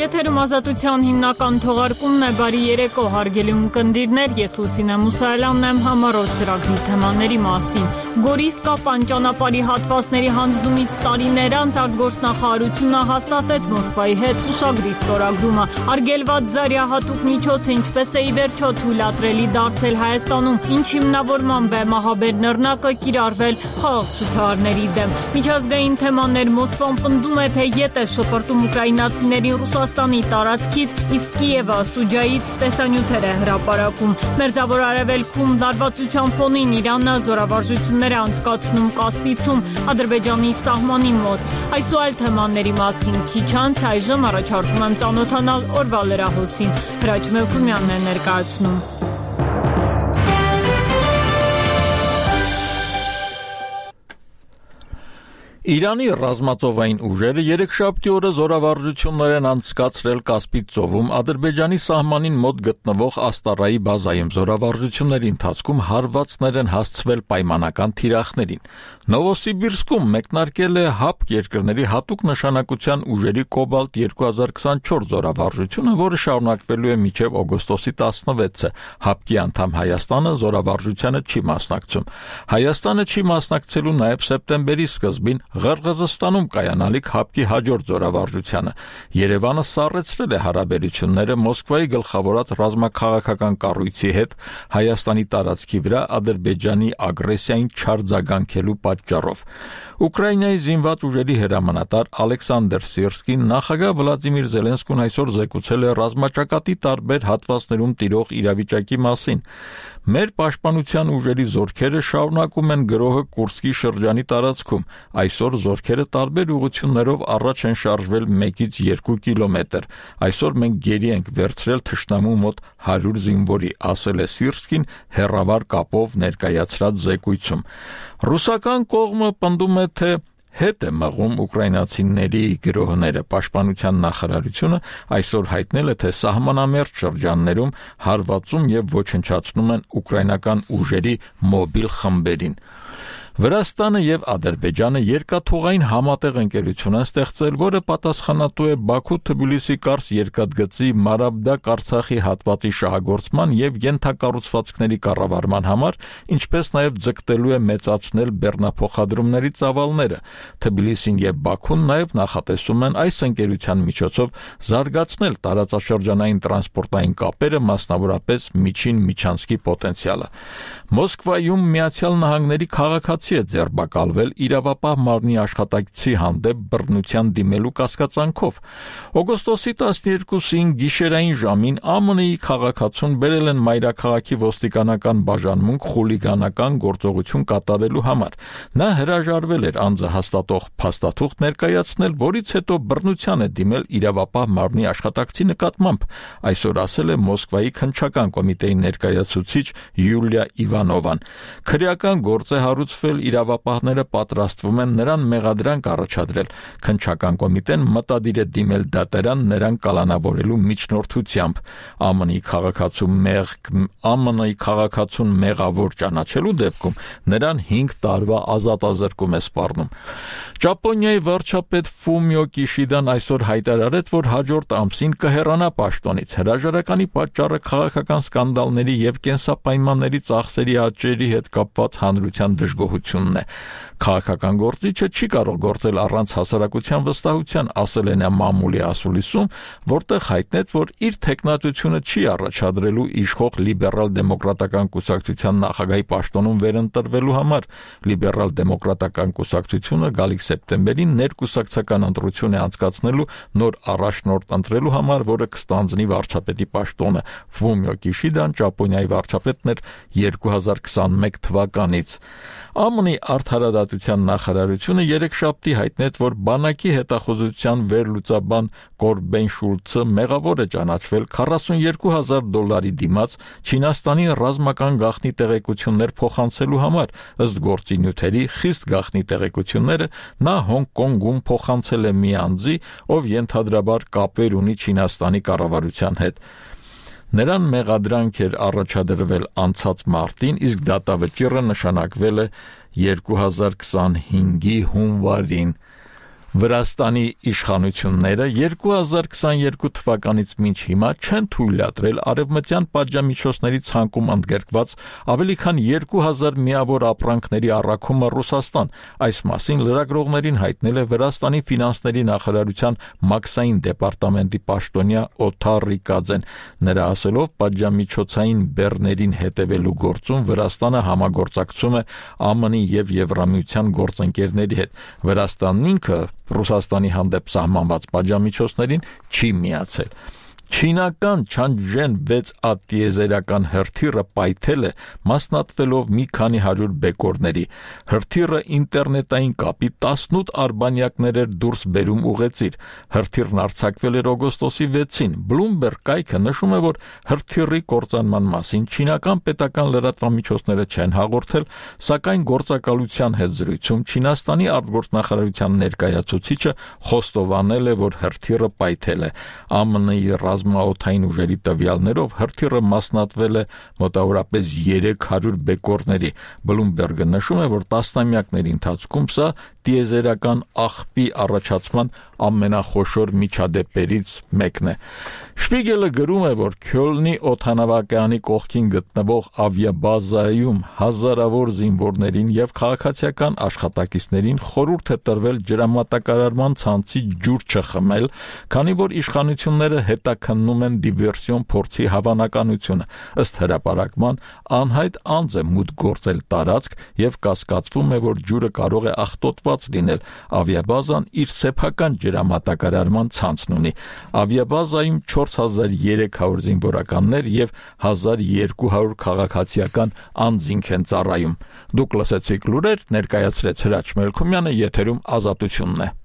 Եթերում ազատության հիմնական թողարկումն է, բարի երեկո, հարգելի ունկնդիրներ, ես Լուսինե Մուսայելյանն եմ, համառոտ ծրագրի թեմաների մասին։ Գորիս-Կապան ճանապարհի հատվածների հանձնումից տարիներ անց արտգործնախարարությունը հաստատեց Մոսկվայի հետ ուշագրի ստորագրումը։ Արգելված զարյահատուկ միջոցը ինչպես է ի վերջո թույլատրելի դարձել Հայաստանում, ինչ հիմնավորմամբ է մահաբեր նռնակը կիրառվել խաղաղ ցուցարարների դեմ։ Միջազգային թեմաներ Մոսկվան պնդում է, թե ետ է շպրտում ուկրաինացիներին Ռուսաստանի տարածքից, իսկ Կիևը Սուջայից տեսանյութեր է հրապարակում։ Մերձավոր Արևելքում լարվածության ֆոնին Իրանը զորավարժություններ է անցկացնում Կասպիցում, Ադրբեջանի սահմանի մոտ։ Այս ու այլ թեմաների մասին քիչ անց այժմ առաջարկում եմ ծանոթանալ օրվա լրահոսին։ Հրաչ Մելքումյանն է ներկայացնում։ Իրանի ռազմածովային ուժերը երեքշաբթի օրը զորավարժություններ են անցկացրել Կասպից ծովում Ադրբեջանի սահմանին մոտ գտնվող Աստարայի բազայում։ Զորավարժությունների ընթացքում հարվածներ են հասցվել պայմանական թիրախներին։ Նովոսիբիրսկում մեկնարկել է ՀԱՊԿ երկրների հատուկ նշանակության ուժերի Կոբալտ 2024 զորավարժությունը, որը շարունակվելու է մինչև օգոստոսի 16-ը։ ՀԱՊԿ-ի անդամ Հայաստանը զորավարժությանը չի մասնակցում։ Հայաստանը չի մասնակցելու նաև սեպտեմբերի սկզբին Ղրղզստանում կայանալիք ՀԱՊԿ-ի հաջորդ զորավարժությանը։ Երևանը սառեցրել է հարաբերությունները Մոսկվայի գլխավորած ռազմաքաղաքական կառույցի հետ Հայաստանի տարածքի վրա Ադրբեջանի ագրեսիային չարձագանքելու պատճառով։ Ուկրաինայի զինված ուժերի հրամանատար Ալեքսանդր Սիրսկին նախագահ Վլադիմիր Զելենսկուն այսօր զեկուցել է ռազմաճակատի տարբեր հատվածներում տիրող իրավիճակի մասին։ Մեր պաշտպանության ուժերի զորքերը շարունակում են գրոհը Կուրսկի շրջանի տարածքում։ Այսօր զորքերը տարբեր ուղղություններով առաջ են շարժվել 1-ից 2 կիլոմետր։ Այսօր մենք գերի ենք վերցրել թշնամու մոտ 100 զինվորի, ասել է Սիրսկին հեռավար կապով ներկայացրած զեկույցում։ Ռուսական կողմը պնդում է, թե հետ է մղում ուկրաինացիների գրոհները։ Պաշտպանության նախարարությունը այսօր հայտնել է, թե սահմանամերձ շրջաններում հարվածում եւ ոչնչացնում են ուկրաինական ուժերի մոբիլ խմբերին։ Վրաստանը եւ Ադրբեջանը երկաթուղային համատեղ ընկերություն են ստեղծել, որը պատասխանատու է Բաքու-Թբիլիսի Կարս երկաթգծի Մարաբդակ Արցախի հատվածի շահագործման եւ ենթակառուցվածքների կառավարման համար, ինչպես նաեւ ձգտելու է մեծացնել բեռնափոխադրումների ծավալները։ Թբիլիսին եւ Բաքուն նաեւ նախատեսում են այս ընկերության միջոցով զարգացնել տարածաշրջանային տրանսպորտային կապերը, մասնավորապես միջին միջանցքի պոտենցիալը։ Մոսկվայում Միացյալ Նահանգների քաղաքացի է ձերբակալվել իրավապահ մարմնի աշխատակցի հանդեպ բռնության դիմելու կասկածանքով։ Օգոստոսի 12-ին գիշերային ժամին ԱՄՆ-ի քաղաքացուն բերել են մայրաքաղաքի ոստիկանական բաժանմունք խուլիգանական գործողություն կատարելու համար։ Նա հրաժարվել էր անձը հաստատող փաստաթուղթ ներկայացնել, որից հետո բռնության է դիմել իրավապահ մարմնի աշխատակցի նկատմամբ, այսօր ասել է Մոսկվայի քննչական կոմիտեի ներկայացուցիչ Յուլիա Իվանովան։ Քրեական գործ է հարուցվել, իրավապահները պատրաստվում են նրան մեղադրանք առաջադրել։ Քննչական կոմիտեն մտադիր է դիմել դատարան նրան կալանավորելու միջնորդությամբ։ ԱՄՆ-ի քաղաքացուն մեղավոր ճանաչելու դեպքում նրան 5 տարվա ազատազրկում է սպառնում։ Ճապոնիայի վարչապետ Ֆումիո Կիշիդան այսօր հայտարարեց, որ հաջորդ ամսին կհեռանա պաշտոնից։ Հրաժարականի պատճառը քաղաքական սկանդալների եւ կենսապայմանների ծախսերի աճերի հետ կապված հանրության դժգոհությունն է։ Քաղաքական գործիչը չի կարող գործել առանց հասարակության վստահության, ասել է նա մամուլի ասուլիսում, որտեղ հայտնեց, որ իր թեկնածությունը չի առաջադրելու իշխող լիբերալ-դեմոկրատական կուսակցության նախագահի պաշտոնում վերընտրվելու համար։ Լիբերալ-դեմոկրատական կուսակցությունը գալիք սեպտեմբերին ներկուսակցական ընտրություն է անցկացնելու նոր առաջնորդ ընտրելու համար, որը կստանձնի վարչապետի պաշտոնը։ Ֆումիո Կիշիդան Ճապոնիայի վարչապետն էր 2021 թվականից։ ԱՄՆ-ի արդարադատության նախարարությունը երեքշաբթի հայտնեց, որ բանակի հետախուզության վերլուծաբան Կորբեն Շուլցը մեղավոր է ճանաչվել $42,000 դիմաց Չինաստանի ռազմական գաղտնի տեղեկություններ փոխանցելու համար։ Ըստ գործի նյութերի խիստ գաղտնի տեղեկությունները նա Հոնկոնգում փոխանցել է մի անձի, ով ենթադրաբար կապեր ունի Չինաստանի կառավարության հետ։ Նրան մեղադրանք էր առաջադրվել անցած մարտին, իսկ դատավճիռը նշանակվել է 2025-ի հունվարին։ Վրաստանի իշխանությունները 2022 թվականից մինչ հիմա չեն թույլատրել արևմտյան պատժամիջոցների ցանկում ընդգրկված ավելի քան 2000 միավոր ապրանքների առաքումը Ռուսաստան։ Այս մասին լրագրողներին հայտնել է Վրաստանի ֆինանսների նախարարության մաքսային դեպարտամենտի պաշտոնյա Օթար Ռիկաձեն։ Նրա ասելով, պատժամիջոցային բեռներին հետևելու գործում Վրաստանը համագործակցում է ԱՄՆ-ի եւ Եվրամիության գործընկերների հետ։ Վրաստանն ինքը Ռուսաստանի հանդեպ սահմանված պատժամիջոցներին չի միացել։ Չինական Չանջեն 6A տիեզերական հրթիռը պայթել է մասնատվելով մի քանի հարյուր բեկորների։ Հրթիռը ինտերնետային կապի 18 արբանյակներ էր դուրս բերում ուղեցիր։ Հրթիռն արձակվել էր օգոստոսի 6-ին։ Bloomberg կայքը նշում է, որ հրթիռի կործանման մասին չինական պետական լրատվամիջոցները չեն հաղորդել, սակայն գործակալության հետ զրույցում Չինաստանի արտգործնախարարության ներկայացուցիչը խոստովանել է, որ հրթիռը պայթել է։ ԱՄՆ-ի ռազմաօդային ուժերի տվյալներով հրթիռը մասնատվել է մոտավորապես 300 բեկորների։ Bloomberg-ը նշում է, որ տասնամյակների ընթացքում սա տիեզերական աղբի առաջացման ամենախոշոր միջադեպերից մեկն է։ Շպիգելը գրում է, որ Քյոլնի օդանավակայանի կողքին գտնվող ավիաբազայում հազարավոր զինվորներին եւ քաղաքացիական աշխատակիցներին խորհուրդ է տրվել ջրամատակարարման ցանցի ջուր չխմել, քանի որ իշխանությունները հետաքննում են դիվերսիոն փորձի հավանականությունը։ Ըստ հրապարակման, անհայտ անձ է մուտք գործել տարածք եւ կասկածվում է, որ ջուրը կարող է աղտոտված լինել։ Ավիաբազան իր սեփական ջրամատակարարման ցանցն ունի։ Ավիաբազայում 4300 զինվորականներ եւ 1200 քաղաքացիական անձինք են ծառայում։ Դուք լսեցիք լուրեր, ներկայացրեց Հրաչ Մելքումյանը, եթերում Ազատությունն է։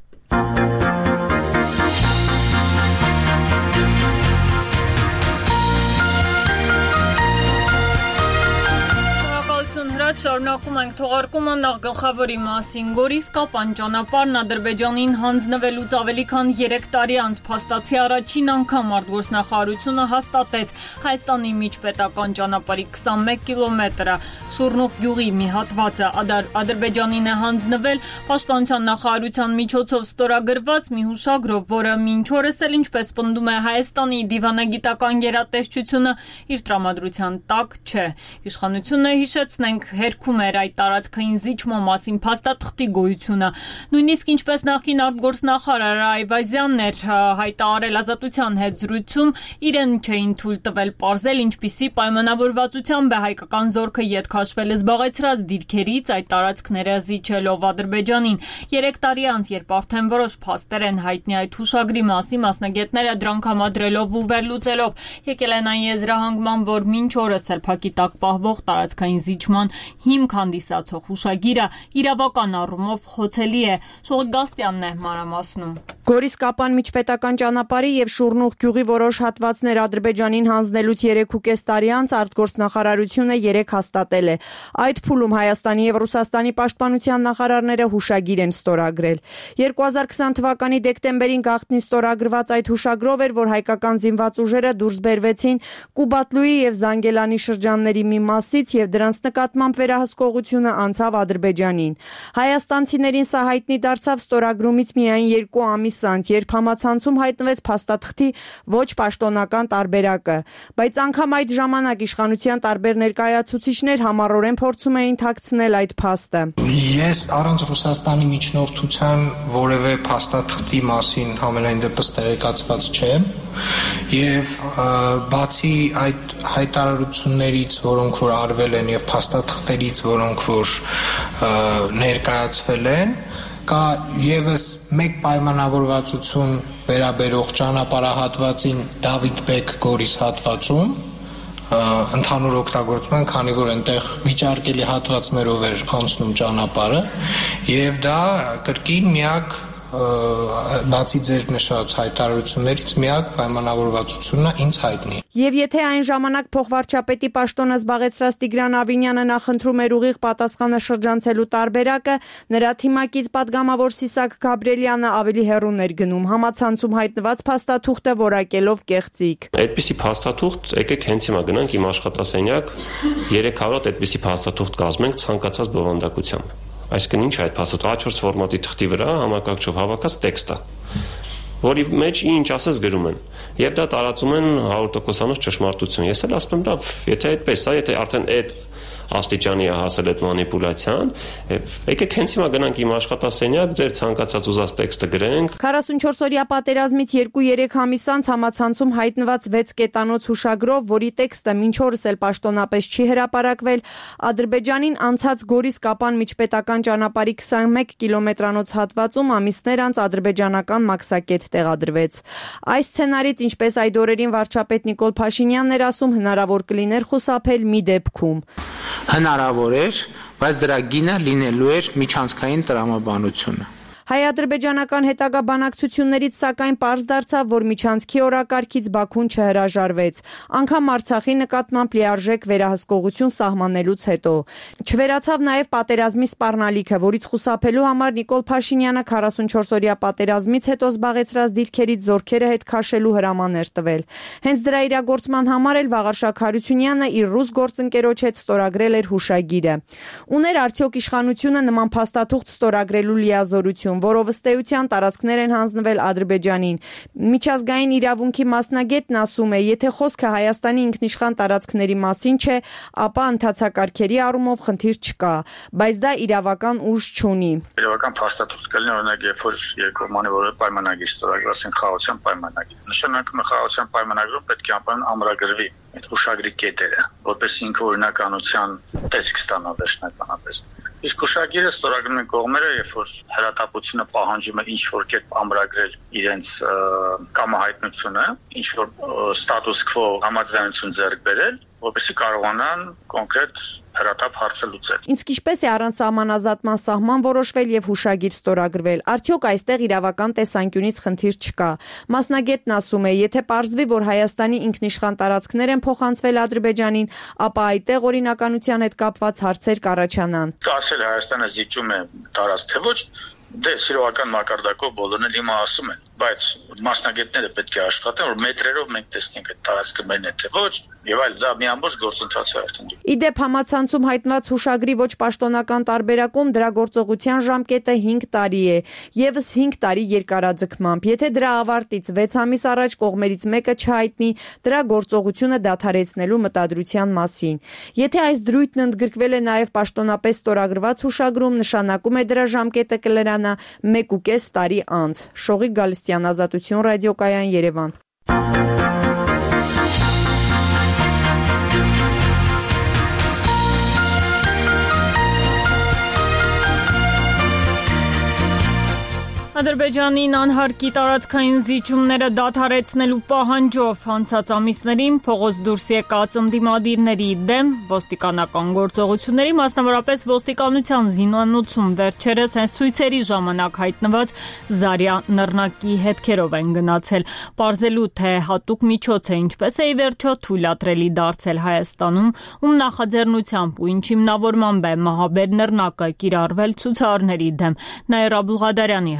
Շարունակում ենք թողարկումը նախ գլխավորի մասին։ Գորիսկապ անճանապարհն Ադրբեջանին հանձնվելուց ավելի քան 3 տարի անց փաստացի առաջին անգամ արտգործնախարարությունը հաստատեց Հայաստանի միջպետական ճանապարհի 21 կիլոմետրը Շուռնուխ գյուղի մի հատվածը Ադրբեջանին է հանձնվել Պաշտպանության նախարարության միջոցով ստորագրված մի հուշագրով, որը մինչ օրս էլ ինչպես պնդում է Հայաստանի դիվանագիտական գերատեսչությունը իր տրամադրության տակ չէ։ Իշխանությունը հիշեցնենք հերքում էր այդ տարածքային զիջման մասին փաստաթղթի գոյությունը։ Նույնիսկ ինչպես նախկին արտգործնախարար Այվազյանն էր հայտարարել Ազատության հետ զրույցում, իրեն չէին թույլ տվել պարզել ինչպիսի պայմանավորվածությամբ է հայկական զորքը ետ քաշվել զբաղեցրած դիրքերից այդ տարածքները զիջելով Ադրբեջանին։ 3 տարի անց, երբ արդեն որոշ փաստեր են հայտնի այդ հուշագրի մասին, մասնագետները դրանք համադրելով ու վերլուծելով եկել են այն եզրահանգման, որ մինչ օրս սրբակի տակ պահվող տարածքային զիջման հիմք հանդիսացող հուշագիրը իրավական առումով խոցելի է։ Շողիկ Գաստյանն է մանրամասնում։ Գորիսկապան միջպետական ճանապարհի եւ Շուռնուխ գյուղի որոշ հատվածներ Ադրբեջանին հանձնելուց 3.5 տարի անց արտգործնախարարությունը 3 հաստատել է։ Այդ փուլում Հայաստանի եւ Ռուսաստանի պաշտպանության նախարարները հուշագիր են ստորագրել։ 2020 թվականի դեկտեմբերին գաղտնի ստորագրված այդ հուշագրով էր, որ հայկական զինված ուժերը դուրս բերվեցին Կուբատլուի եւ Զանգելանի շրջանների մի մասից եւ դրանց նկատմամբ վերահսկողությունը անցավ Ադրբեջանին։ Հայաստանցիներին սա հայտնի դարձավ ստորագրումից միայն 2 ամիս անց, երբ համացանցում հայտնվեց փաստաթղթի ոչ պաշտոնական տարբերակը, բայց անգամ այդ ժամանակ իշխանության տարբեր ներկայացուցիչներ համառորեն փորձում էին թաքցնել այդ փաստը։ Ես առանց Ռուսաստանի միջնորդության որևէ փաստաթղթի մասին համենայն դեպս տեղեկացված չեմ եւ բացի այդ հայտարարություններից, որոնք որ արվել են եւ փաստաթղթերից, որոնք որ ներկայացվել են, կա եւս մեկ պայմանավորվածություն վերաբերող ճանապարհահատվածին Դավիթ Բեկ Գորիս հատվածում ընդհանուր օգտագործման, քանի որ այնտեղ վիճարկելի հատվածներով էր անցնում ճանապարհը եւ դա կրկին միակ բացի ձեր նշած հայտարարություններից միակ պայմանավորվածությունն է ինձ հայտնի։ Եվ եթե այն ժամանակ փոխվարչապետի պաշտոնը զբաղեցրած Տիգրան Ավինյանը նախընտրում էր ուղիղ պատասխանը շրջանցելու տարբերակը, նրա թիմակից падգամավոր Սիսակ Գաբրելյանը ավելի հեռուն էր գնում, համացանցում հայտնված փաստաթուղթը որակելով կեղծիք։ Այդպիսի փաստաթուղթ, եկեք հենց հիմա գնանք իմ աշխատասենյակ, 300 հատ այդպիսի փաստաթուղթ կազմենք ցանկացած բովանդակությամբ։ Այսինքն ինչ է այդ փաստաթուղթը A4 ֆորմատի թղթի վրա համակարգչով հավաքած տեքստ է, որի մեջ ինչ ասես գրում են, եւ դա տարածում են 100%-անոց ճշմարտություն։ Ես էլ ասում եմ, լավ, եթե այդպես է, եթե արդեն այդ աստիճանի է հասել այդ մանիպուլյացիան, եկեք հենց հիմա գնանք իմ աշխատասենյակ, ձեր ցանկացած ուզած տեքստը գրենք։ 44-օրյա պատերազմից 2-3 ամիս անց համացանցում հայտնված 6 կետանոց հուշագրով, որի տեքստը մինչ օրս էլ պաշտոնապես չի հրապարակվել, Ադրբեջանին անցած Գորիս-Կապան միջպետական ճանապարհի 21 կիլոմետրանոց հատվածում ամիսներ անց ադրբեջանական մաքսակետ տեղադրվեց։ Այս սցենարից, ինչպես այդ օրերին վարչապետ Նիկոլ Փաշինյանն էր ասում, հնարավոր կլիներ խուսափել մի դեպքում։ Հնարավոր էր, բայց դրա գինը լինելու էր միջանցքային տրամաբանությունը։ Հայ-ադրբեջանական հետագա բանակցություններից սակայն պարզ դարձավ, որ միջանցքի օրակարգից Բաքուն չհրաժարվեց, անգամ Արցախի նկատմամբ լիարժեք վերահսկողություն սահմանելուց հետո։ Չվերացավ նաև պատերազմի սպառնալիքը, որից խուսափելու համար Նիկոլ Փաշինյանը 44-օրյա պատերազմից հետո զբաղեցրած դիրքերից զորքերը հետ քաշելու հրաման էր տվել։ Հենց դրա իրագործման համար էլ Վաղարշակ Հարությունյանը իր ռուս գործընկերոջ հետ ստորագրել էր հուշագիրը։ Ուներ արդյոք իշխանությունը նման փաստաթուղթ ստորագրելու լիազորություն, որով ըստ էության տարածքներ են հանձնվել Ադրբեջանին։ Միջազգային իրավունքի մասնագետն ասում է, եթե խոսքը Հայաստանի ինքնիշխան տարածքների մասին չէ, ապա ընթացակարգերի առումով խնդիր չկա, բայց դա իրավական ուժ չունի։ Իրավական փաստաթուղթ կլինի, օրինակ, երբ որ երկկողմանի որևէ պայմանագիր ստորագրված են խաղաղության պայմանագիր։ Նշանակում է խաղաղության պայմանագրում պետք է անպայման ամրագրվի այդ հուշագրի կետերը, որպես ինքը օրինականության տեսք ստանա վերջնականապես։ Իսկ հուշագիրը ստորագրում են կողմերը, երբ որ հրատապությունը պահանջում է ինչ-որ կերպ ամրագրել իրենց կամահայտնությունը, ինչ-որ ստատուս քվո համաձայնություն ձեռք բերել, որպեսզի կարողանան կոնկրետ հրատապ հարցը լուծել։ Իսկ ինչպես է առանց սահմանազատման սահման որոշվել եւ հուշագիր ստորագրվել։ Արդյոք այստեղ իրավական տեսանկյունից խնդիր չկա։ Մասնագետն ասում է, եթե պարզվի, որ Հայաստանի ինքնիշխան տարածքներ են փոխանցվել Ադրբեջանին, ապա այդտեղ օրինականության հետ կապված հարցեր կառաջանան։ Ասել Հայաստանը զիջում է տարածք, թե ոչ, դե սիրողական մակարդակով բոլորն էլ հիմա ասում են, բայց մասնագետները պետք է աշխատեն, որ մետրերով մենք տեսնենք այդ տարածքը մերն է թե ոչ, եւ այլ դա մի ամբողջ գործընթաց է արդեն։ Իդեպ համացանցում հայտնված հուշագրի ոչ պաշտոնական տարբերակում դրա գործողության ժամկետը 5 տարի է, եւս 5 տարի երկարաձգմամբ։ Եթե դրա ավարտից 6 ամիս առաջ կողմերից մեկը չհայտնի դրա գործողությունը դադարեցնելու մտադրության մասին։ Եթե այս դրույթն ընդգրկվել է նաեւ պաշտոնապես ստորագրված հուշագրում, նշանակում է դրա ժամկետը կլրանա 1.5 տարի անց։ Շողիկ Գալստյան, Ազատություն ռադիոկայան, Երևան։ Ադրբեջանին անհարկի տարածքային զիջումները դադարեցնելու պահանջով անցած ամիսներին փողոց դուրս եկած ընդդիմադիրների դեմ ոստիկանական գործողությունների, մասնավորապես ոստիկանության զինանոցում վերջերս հենց ցույցերի ժամանակ հայտնված Զարյա նռնակի հետքերով են գնացել, պարզելու թե հատուկ միջոց է ինչպես է ի վերջո թույլատրելի դարձել Հայաստանում, ում նախաձեռնությամբ ու ինչ հիմնավորմամբ է մահաբեր նռնակը կիրառվել ցուցարարների դեմ։ Նաիրա Բուլղադարյանի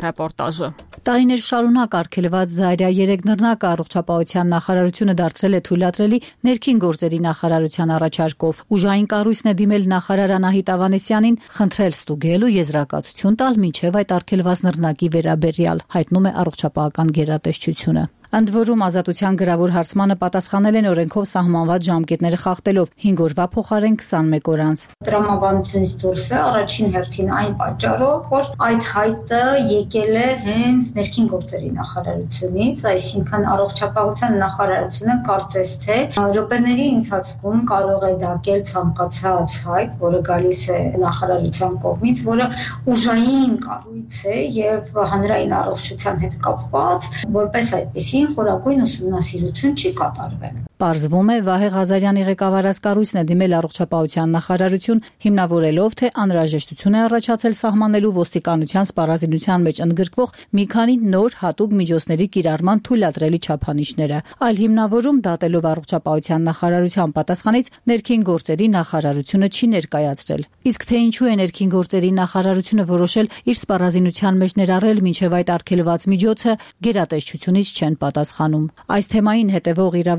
Տարիներ շարունակ արգելված Զարյա 3 նռնակը առողջապահության նախարարությունը դարձրել է թույլատրելի ներքին գործերի նախարարության առաջարկով։ Ուժային կառույցն է դիմել նախարար Անահիտ Ավանեսյանին խնդրել ստուգել ու եզրակացություն տալ մինչև այդ արգելված նռնակի վերաբերյալ, հայտնում է առողջապահական գերատեսչությունը։ Ընդ որում ազատության գրավոր հարցմանը պատասխանել են օրենքով սահմանված ժամկետները խախտելով 5 օրվա փոխարեն 21 օր անց։ Տրամաբանությունից դուրս է առաջին հերթին այն պատճառով, որ այդ հայտը եկել է հենց ներքին գործերի նախարարությունից, այսինքն առողջապահության նախարարությունը կարծես թե րոպեների ընթացքում կարող է դակել ցանկացած հայտ, որը գալիս է նախարարության կողմից, որը ուժային կառույց է եւ հանրային առողջության հետ կապված, որպես այդպես խորագույն ուսումնասիրություն չի կատարվել։ Պարզվում է Վահե Ղազարյանի ղեկավարած կառույցն է դիմել առողջապահության նախարարություն, հիմնավորելով, թե անհրաժեշտություն է առաջացել սահմանելու ոստիկանության սպառազինության մեջ ընդգրկվող մի քանի նոր հատուկ միջոցների կիրառման թույլատրելի չափանիշները, այլ հիմնավորում դատելով առողջապահության նախարարության պատասխանից ներքին գործերի նախարարությունը չի ներկայացրել։ Իսկ թե ինչու է ներքին գործերի նախարարությունը որոշել իր սպառազինության մեջ ներառել մինչև այդ արգելված միջոցը, գերատեսչությունից չեն պատասխանում։ Այս թեմային հետևող իրավապաշտպան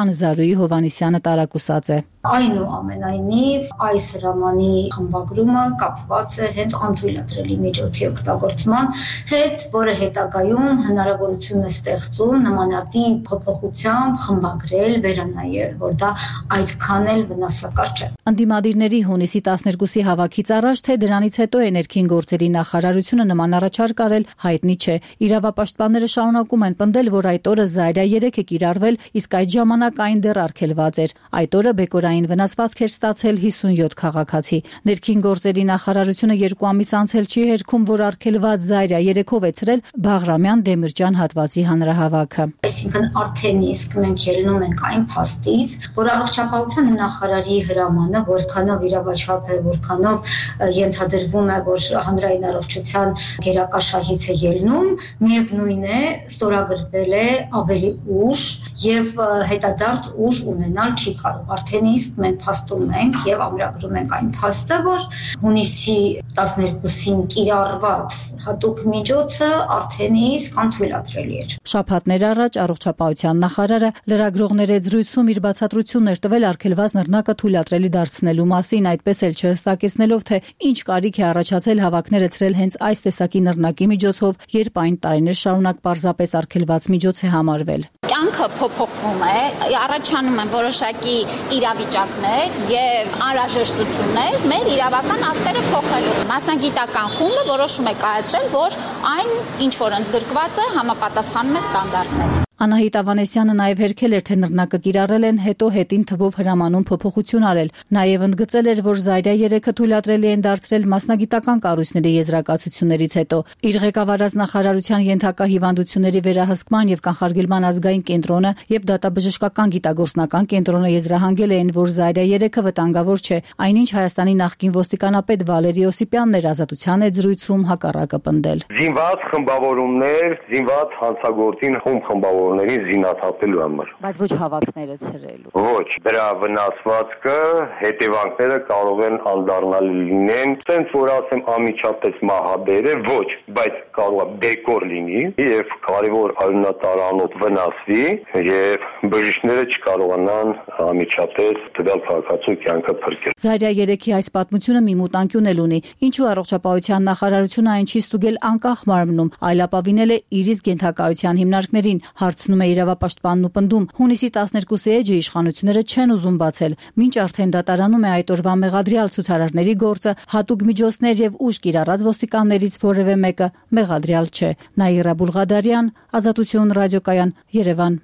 պաշտպան Զարուհի Հովհաննիսյանը տարակուսած է։ Այնուամենայնիվ այս հրամանի խմբագրումը կապված է հենց անթույլատրելի միջոցի օգտագործման հետ, որը հետագայում հնարավորություն է ստեղծում նմանատիպ փոփոխությամբ խմբագրել, վերանայել, որ դա այդքան էլ վնասակար չէ։ Ընդդիմադիրների հունիսի 12-ի հավաքից առաջ, թե դրանից հետո է ներքին գործերի նախարարությունը նման առաջարկ արել, հայտնի չէ։ Իրավապաշտպանները շարունակում են պնդել, որ այդ օրը Զայրա 3 է կիրառվել, իսկ այդ ժամանակ այն դեռ արգելված էր։ Այդ օրը բեկորային վնասվածք էր ստացել 57 քաղաքացի։ Ներքին գործերի նախարարությունը 2 ամիս անցել չի հերքում, որ արգելված Զայրա 3-ով է ցրել Բաղրամյան Դեմիրճան հատվածի հանրահավաքը։ Այսինքն արդեն իսկ մենք ելնում ենք այն փաստից, որ առողջապահության նախարարի հրամանը որքանով իրավաչափ է, որքանով ենթադրվում է, որ հանրային առողջության գերակա շահից է ելնում, միևնույն է, ստորագրվել է ավելի ուշ եւ հետադարձ ուժ ունենալ չի կարող։ Արդեն իսկ մենք փաստում ենք եւ ամրագրում ենք այն փաստը, որ հունիսի 12-ին կիրառված հատուկ միջոցը արդեն իսկ անթույլատրելի էր։ Շաբաթներ առաջ առողջապահության նախարարը լրագրողների զրույցում իր բացատրությունն էր տվել արգելված նռնակը թույլատրելի դարձնելու մասին, այդպես էլ չհստակեցնելով, թե ինչ կարիք է առաջացել հավաքները ցրել հենց այս տեսակի նռնակի միջոցով, երբ այն տարիներ շարունակ պարզապես արգելված միջոց է համարվել։ Կյանքը փոփոխվում է, առաջանում են որոշակի իրավիճակներ եւ անհրաժեշտություններ մեր իրավական ակտերը փոխելու։ Մասնագիտական խումբը որոշում է կայացրել, որ այն ինչ որ ընդգրկված է համապատասխանում է ստանդարտներին։ Անահիտ Ավանեսյանը նաև հերքել էր, թե նռնակը կիրառել են, հետո հետին թվով հրամանում փոփոխություն արել։ Նաև ընդգծել էր, որ Զայրա 3-ը թույլատրելի են դարձրել մասնագիտական կառույցների եզրակացություններից հետո։ Իր ղեկավարած նախարարության ենթակա հիվանդությունների վերահսկման եւ կանխարգելման ազգային կենտրոնը եւ դատաբժշկական գիտագործնական կենտրոնը եզրահանգել էին, որ Զայրա 3-ը վտանգավոր չէ, այնինչ Հայաստանի նախկին ոստիկանապետ Վալերի Օսիպյանն էր Ազատության հետ զրույցում հակառակը պնդել։ Զինված խմբավորումներ, զինված հանցագործին խմբավորումների զինաթափելու համար։ Բայց ոչ հավաքները ցրելու։ Ոչ, դրա վնասվածքը, հետևանքները կարող են անդառնալի լինեն, ցենց որ ասեմ անմիջապես մահաբեր է, ոչ, բայց կարող է բեկոր լինի եւ կարևոր արյունատարանոթ վնասվի եւ բժիշկները չկարողանան անմիջապես տվյալ քաղաքացու կյանքը փրկել։ Զայրա 3-ի այս պատմությունը մի մուտանկյուն էլ ունի, ինչու առողջապահության նախարարությունը այն չի ստուգել անկախ մարմնում, այլ ապավինել է իր իսկ ենթակայության հիմնարկներին, հարցնում է իրավապաշտպանն ու պնդում։ Հունիսի 12-ի էջը իշխանությունները չեն ուզում բացել, մինչ արդեն դատարանում է այդ օրվա մեղադրյալ ցուցարարների գործը, հատուկ միջոցներ եւ ուժ կիրառած ոստիկաններից որևէ մեկը մեղադրյալ չէ։ Նաիրա Բուլղադարյան, Ազատություն ռադիոկայան, Երևան։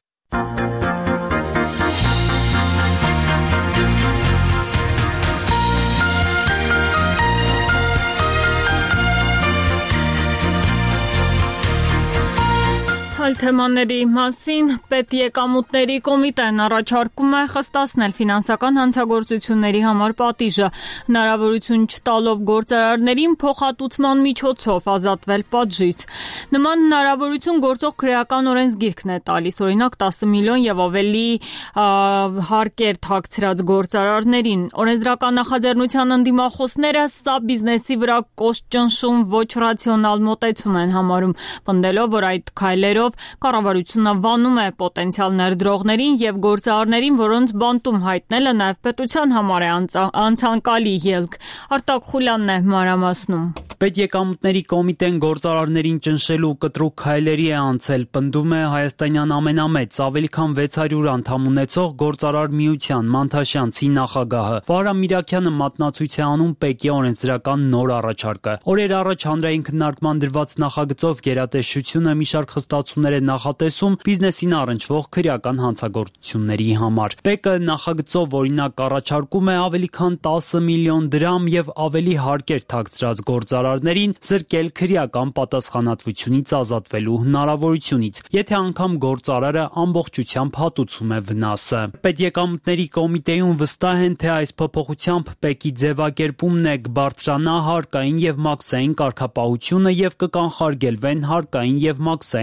Այլ թեմաների մասին պետեկամուտների կոմիտեն առաջարկում է խստացնել ֆինանսական հանցագործությունների համար պատիժը, հնարավորություն չտալով գործարարներին փոխհատուցման միջոցով ազատվել պատժից։ Նման հնարավորություն գործող քրեական օրենսգիրքն է տալիս, օրինակ 10 միլիոն եւ ավելի հարկեր թաքցրած գործարարներին։ Օրենսդրական նախաձեռնության ընդդիմախոսները սա բիզնեսի վրա կոշտ ճնշում, ոչ ռացիոնալ մոտեցում են համարում, պնդելով, որ այդ քայլերով կառավարությունը վանում է պոտենցիալ ներդրողներին եւ գործարարներին, որոնց բանտում հայտնելը նաեւ պետության համար է անցանկալի ելք։ Արտակ Խուլյանն է մանրամասնում։ Պետեկամուտների կոմիտեն գործարարներին ճնշելու կտրուկ քայլերի է անցել, պնդում է հայաստանյան ամենամեծ, ավելի քան 600 անդամ ունեցող գործարար միության Մանթաշյանցի նախագահը։ Վահրամ Միրաքյանը մատնացույց է անում ՊԵԿ-ի օրենսդրական նոր առաջարկը։ Օրեր առաջ հանրային քննարկման դրված նախագծով գերատեսչությունը մի շարք խստացումներ է նախատեսում բիզնեսին առնչվող քրեական հանցագործությունների համար։ ՊԵԿ-ը նախագծով օրինակ առաջարկում է ավելի քան 10 միլիոն դրամ եւ ավելի հարկեր թաքցրած գործարարներին զրկել քրեական պատասխանատվությունից ազատվելու հնարավորությունից, եթե անգամ գործարարը ամբողջությամբ հատուցում է վնասը։ Պետեկամուտների կոմիտեում վստահ են, թե այս փոփոխությամբ ՊԵԿ-ի ձևակերպումն է կբարձրանա հարկային եւ մաքսային կարգապահությունը եւ կկանխարգելվեն հարկային եւ մաքսային հանցագործությունների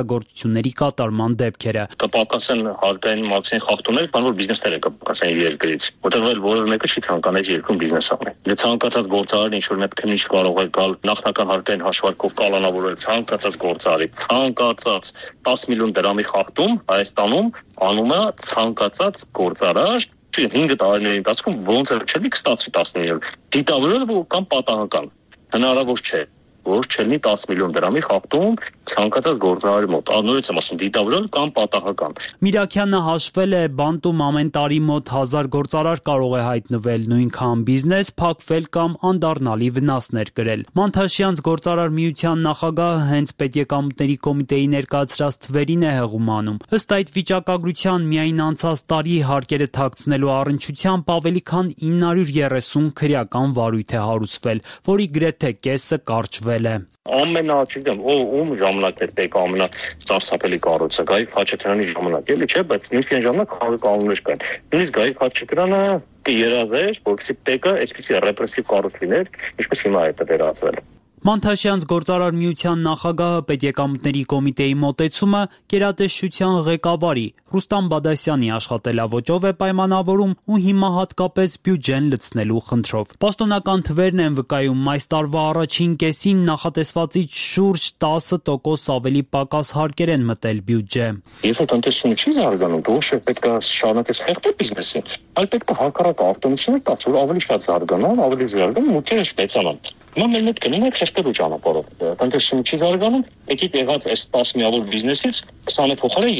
հանցագործությունների կատարման դեպքերը։ Կպակասեն հարկային մաքսային խախտումներ, բան որ բիզնեսները կպակասեն իր երկրից, որտեղ որևէ մեկը չի ցանկանա երկրում բիզնես անել։ Եթե ցանկացած գործարար ինչ-որ մեկ քննիչ կարող է գալ նախնական հարկային հաշվարկով կալանավորել ցանկացած գործարարի, ցանկացած 10 միլիոն դրամի խախտում Հայաստանում անում է ցանկացած գործարար 5 տարիների ընթացքում ոնց էլ չէ կստացվի 10 միլիոն։ Դիտավորել կամ պատահական հնարավոր չէ, որ չլինի 10 միլիոն դրամի խախտում ցանկացած գործարարի մոտ։ Նորից եմ ասում, դիտավորել կամ պատահական։ Միրաքյանը հաշվել է բանտում ամեն տարի մոտ 1000 գործարար կարող է հայտնվել, նույնքան բիզնես փակվել կամ անդառնալի վնասներ կրել։ Մանթաշյանց գործարար միության նախագահը հենց պետեկամուտների կոմիտեի ներկայացրած թվերին է հեղում անում։ Ըստ այդ վիճակագրության միայն անցած տարի հարկերը թաքցնելու առնչությամբ ավելի քան 930 քրեական վարույթ է հարուցվել, որի գրեթե կեսը կարճվել է։ Ամենաչիգամ ում ժամանակ էր պետք ամենասարսափելի կառույցը Գայիկ Խաչատրյանի ժամանակ էլի չէ, բայց նույնիսկ ժամանակ խաղի կանոններ կային։ Նույնիսկ Գայիկ Խաչատրյանը երազեր, որպեսզի պետքը այսպիսի ռեպրեսիվ կառույց լիներ, ինչպես հիմա է վերածվել։ Մանթաշյանց գործարար միության նախագահը պետեկամուտների կոմիտեի մոտեցումը գերատեսչության ղեկավարի Ռուստամ Բադասյանի աշխատելավոճով է պայմանավորում ու հիմա հատկապես բյուջեն լցնելու խնդրով։ Պաշտոնական թվերն են վկայում այս տարվա առաջին կեսին նախատեսվածից շուրջ 10% ավելի պակաս հարկեր են մտել բյուջե։ Եթե տնտեսությունը չի զարգանում, ոչ պետք է շարունակես խեղդել բիզնեսին, այլ պետք է հակառակ արտոնությունը տաց, որ ավելի շատ զարգանան, ավելի զարգան, մուտքերը շվեցանան։ Մենք մոտ գնում ենք խեղդելու ճանապարհով։ Տնտեսությունը չի զարգանում, եկեք եղած այս 10 միավոր բիզնեսից 20-ը փոխարեն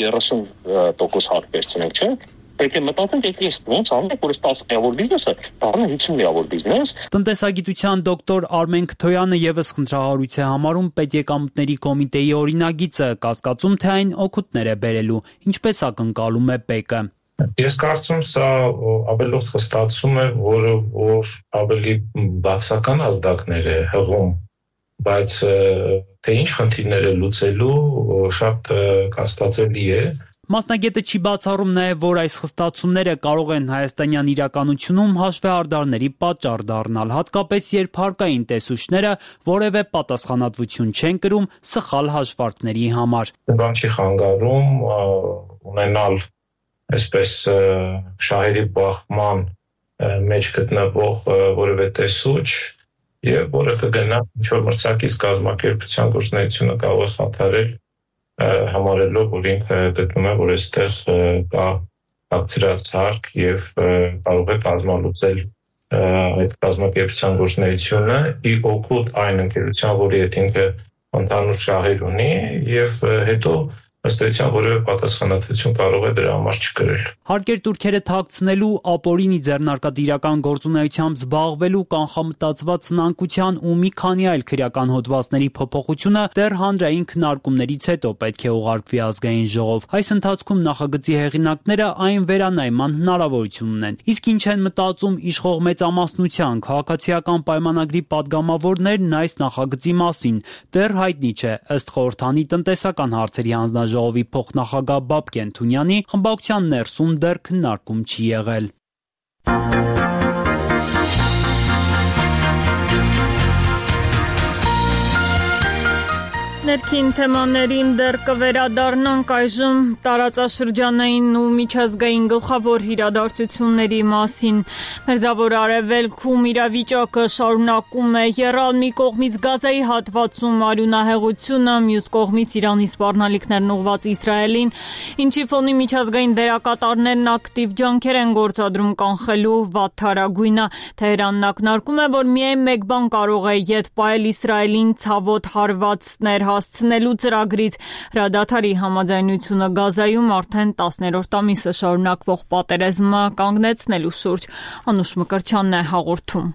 30% հարկ վերցնենք, չէ՞։ Պետք է մտածենք, եկեք ոնց անենք, որ այս 10 միավոր բիզնեսը դառնա 50 միավոր բիզնես։ Տնտեսագիտության դոկտոր Արմեն Քթոյանը եւս խնդրահարույց է համարում պետեկամուտների կոմիտեի օրինագիծը, կասկածում թե այն օգուտներ է բերելու, ինչպես ակնկալում է ՊԵԿ-ը։ Ես կարծում սա ավելորդ խստացում է, որ ավելի բացական ազդակներ է հղում, բայց թե ինչ խնդիրներ է լուծելու շատ կասկածելի է։ Մասնագետը չի բացառում նաև, որ այս խստացումները կարող են հայաստանյան իրականությունում հաշվեհարդարների պատճառ դառնալ, հատկապես երբ հարկային տեսուչները որևէ պատասխանատվություն չեն կրում սխալ հաշվարկների համար։ Բան չի խանգարում ունենալ այսպես շահերի բախման մեջ գտնվող որևէ տեսուչ եւ որը կգնա ինչ-որ մրցակից կազմակերպության գործունեությունը կարող է խաթարել համարելով, որ ինքը գտնում է, որ այստեղ կա ակցիաց հարկ եւ կարող է կազմալուծել այդ կազմակերպության գործունեությունը ի օգուտ այն ընկերության, որի հետ ինքը ընդհանուր շահեր ունի եւ հետո ըստ էության որևէ պատասխանատվություն կարող է դրա համար չկրել։ Հարկեր տուրքերը թաքցնելու, ապօրինի ձեռնարկատիրական գործունեությամբ զբաղվելու, կանխամտածված սնանկության ու մի քանի այլ քրեական հոդվածների փոփոխությունը դեռ հանրային քննարկումներից հետո պետք է ուղարկվի ազգային ժողով։ Այս ընթացքում նախագծի հեղինակները այն վերանայման հնարավորություն ունեն։ Իսկ ինչ են մտածում իշխող մեծամասնության քաղաքացիական պայմանագրի падգամավորներն այս նախագծի մասին, դեռ հայտնի չէ, ըստ խորհրդանի տնտեսական հարցերի հանձնաժողովի փոխնախագահ Բաբկեն Թունյանի, խմբակցության ներսում դեռ քննարկում չի եղել։ Ներքին թեմաներին դեռ կվերադառնանք այժմ տարածաշրջանային ու միջազգային գլխավոր իրադարձությունների մասին։ Մերձավոր Արևելքում իրավիճակը շարունակում է եռալ մի կողմից Գազայի հատվածում արյունահեղությունը, մյուս կողմից Իրանի սպառնալիքներն ուղղված Իսրայելին, ինչի ֆոնի միջազգային դերակատարներն ակտիվ ջանքեր են գործադրում կանխելու վատթարագույնը։ Թեհրանն ակնարկում է, որ միայն մեկ բան կարող է ետ պահել Իսրայելին ցավոտ հարվածներ հասցնելու ծրագրից։ Հրադադարի համաձայնությունը Գազայում արդեն 10-րդ ամիսը շարունակվող պատերազմը կանգնեցնելու շուրջ։ Անուշ Մկրտչյանն է հաղորդում։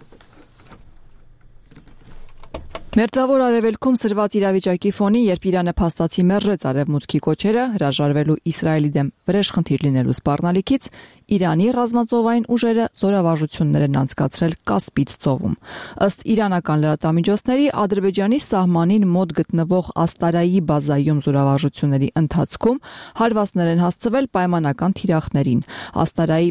Մերձավոր Արևելքում սրված իրավիճակի ֆոնի, երբ Իրանը փաստացի մերժեց Արևմուտքի կոչերը հրաժարվելու Իսրայելի դեմ վրեժխնդիր լինելու սպառնալիքից, Իրանի ռազմածովային ուժերը զորավարժություններ են անցկացրել Կասպից ծովում։ Ըստ իրանական լրատվամիջոցների, Ադրբեջանի սահմանին մոտ գտնվող Աստարայի բազայում զորավարժությունների ընթացքում հարվածներ են հասցվել պայմանական թիրախներին։ Աստարայի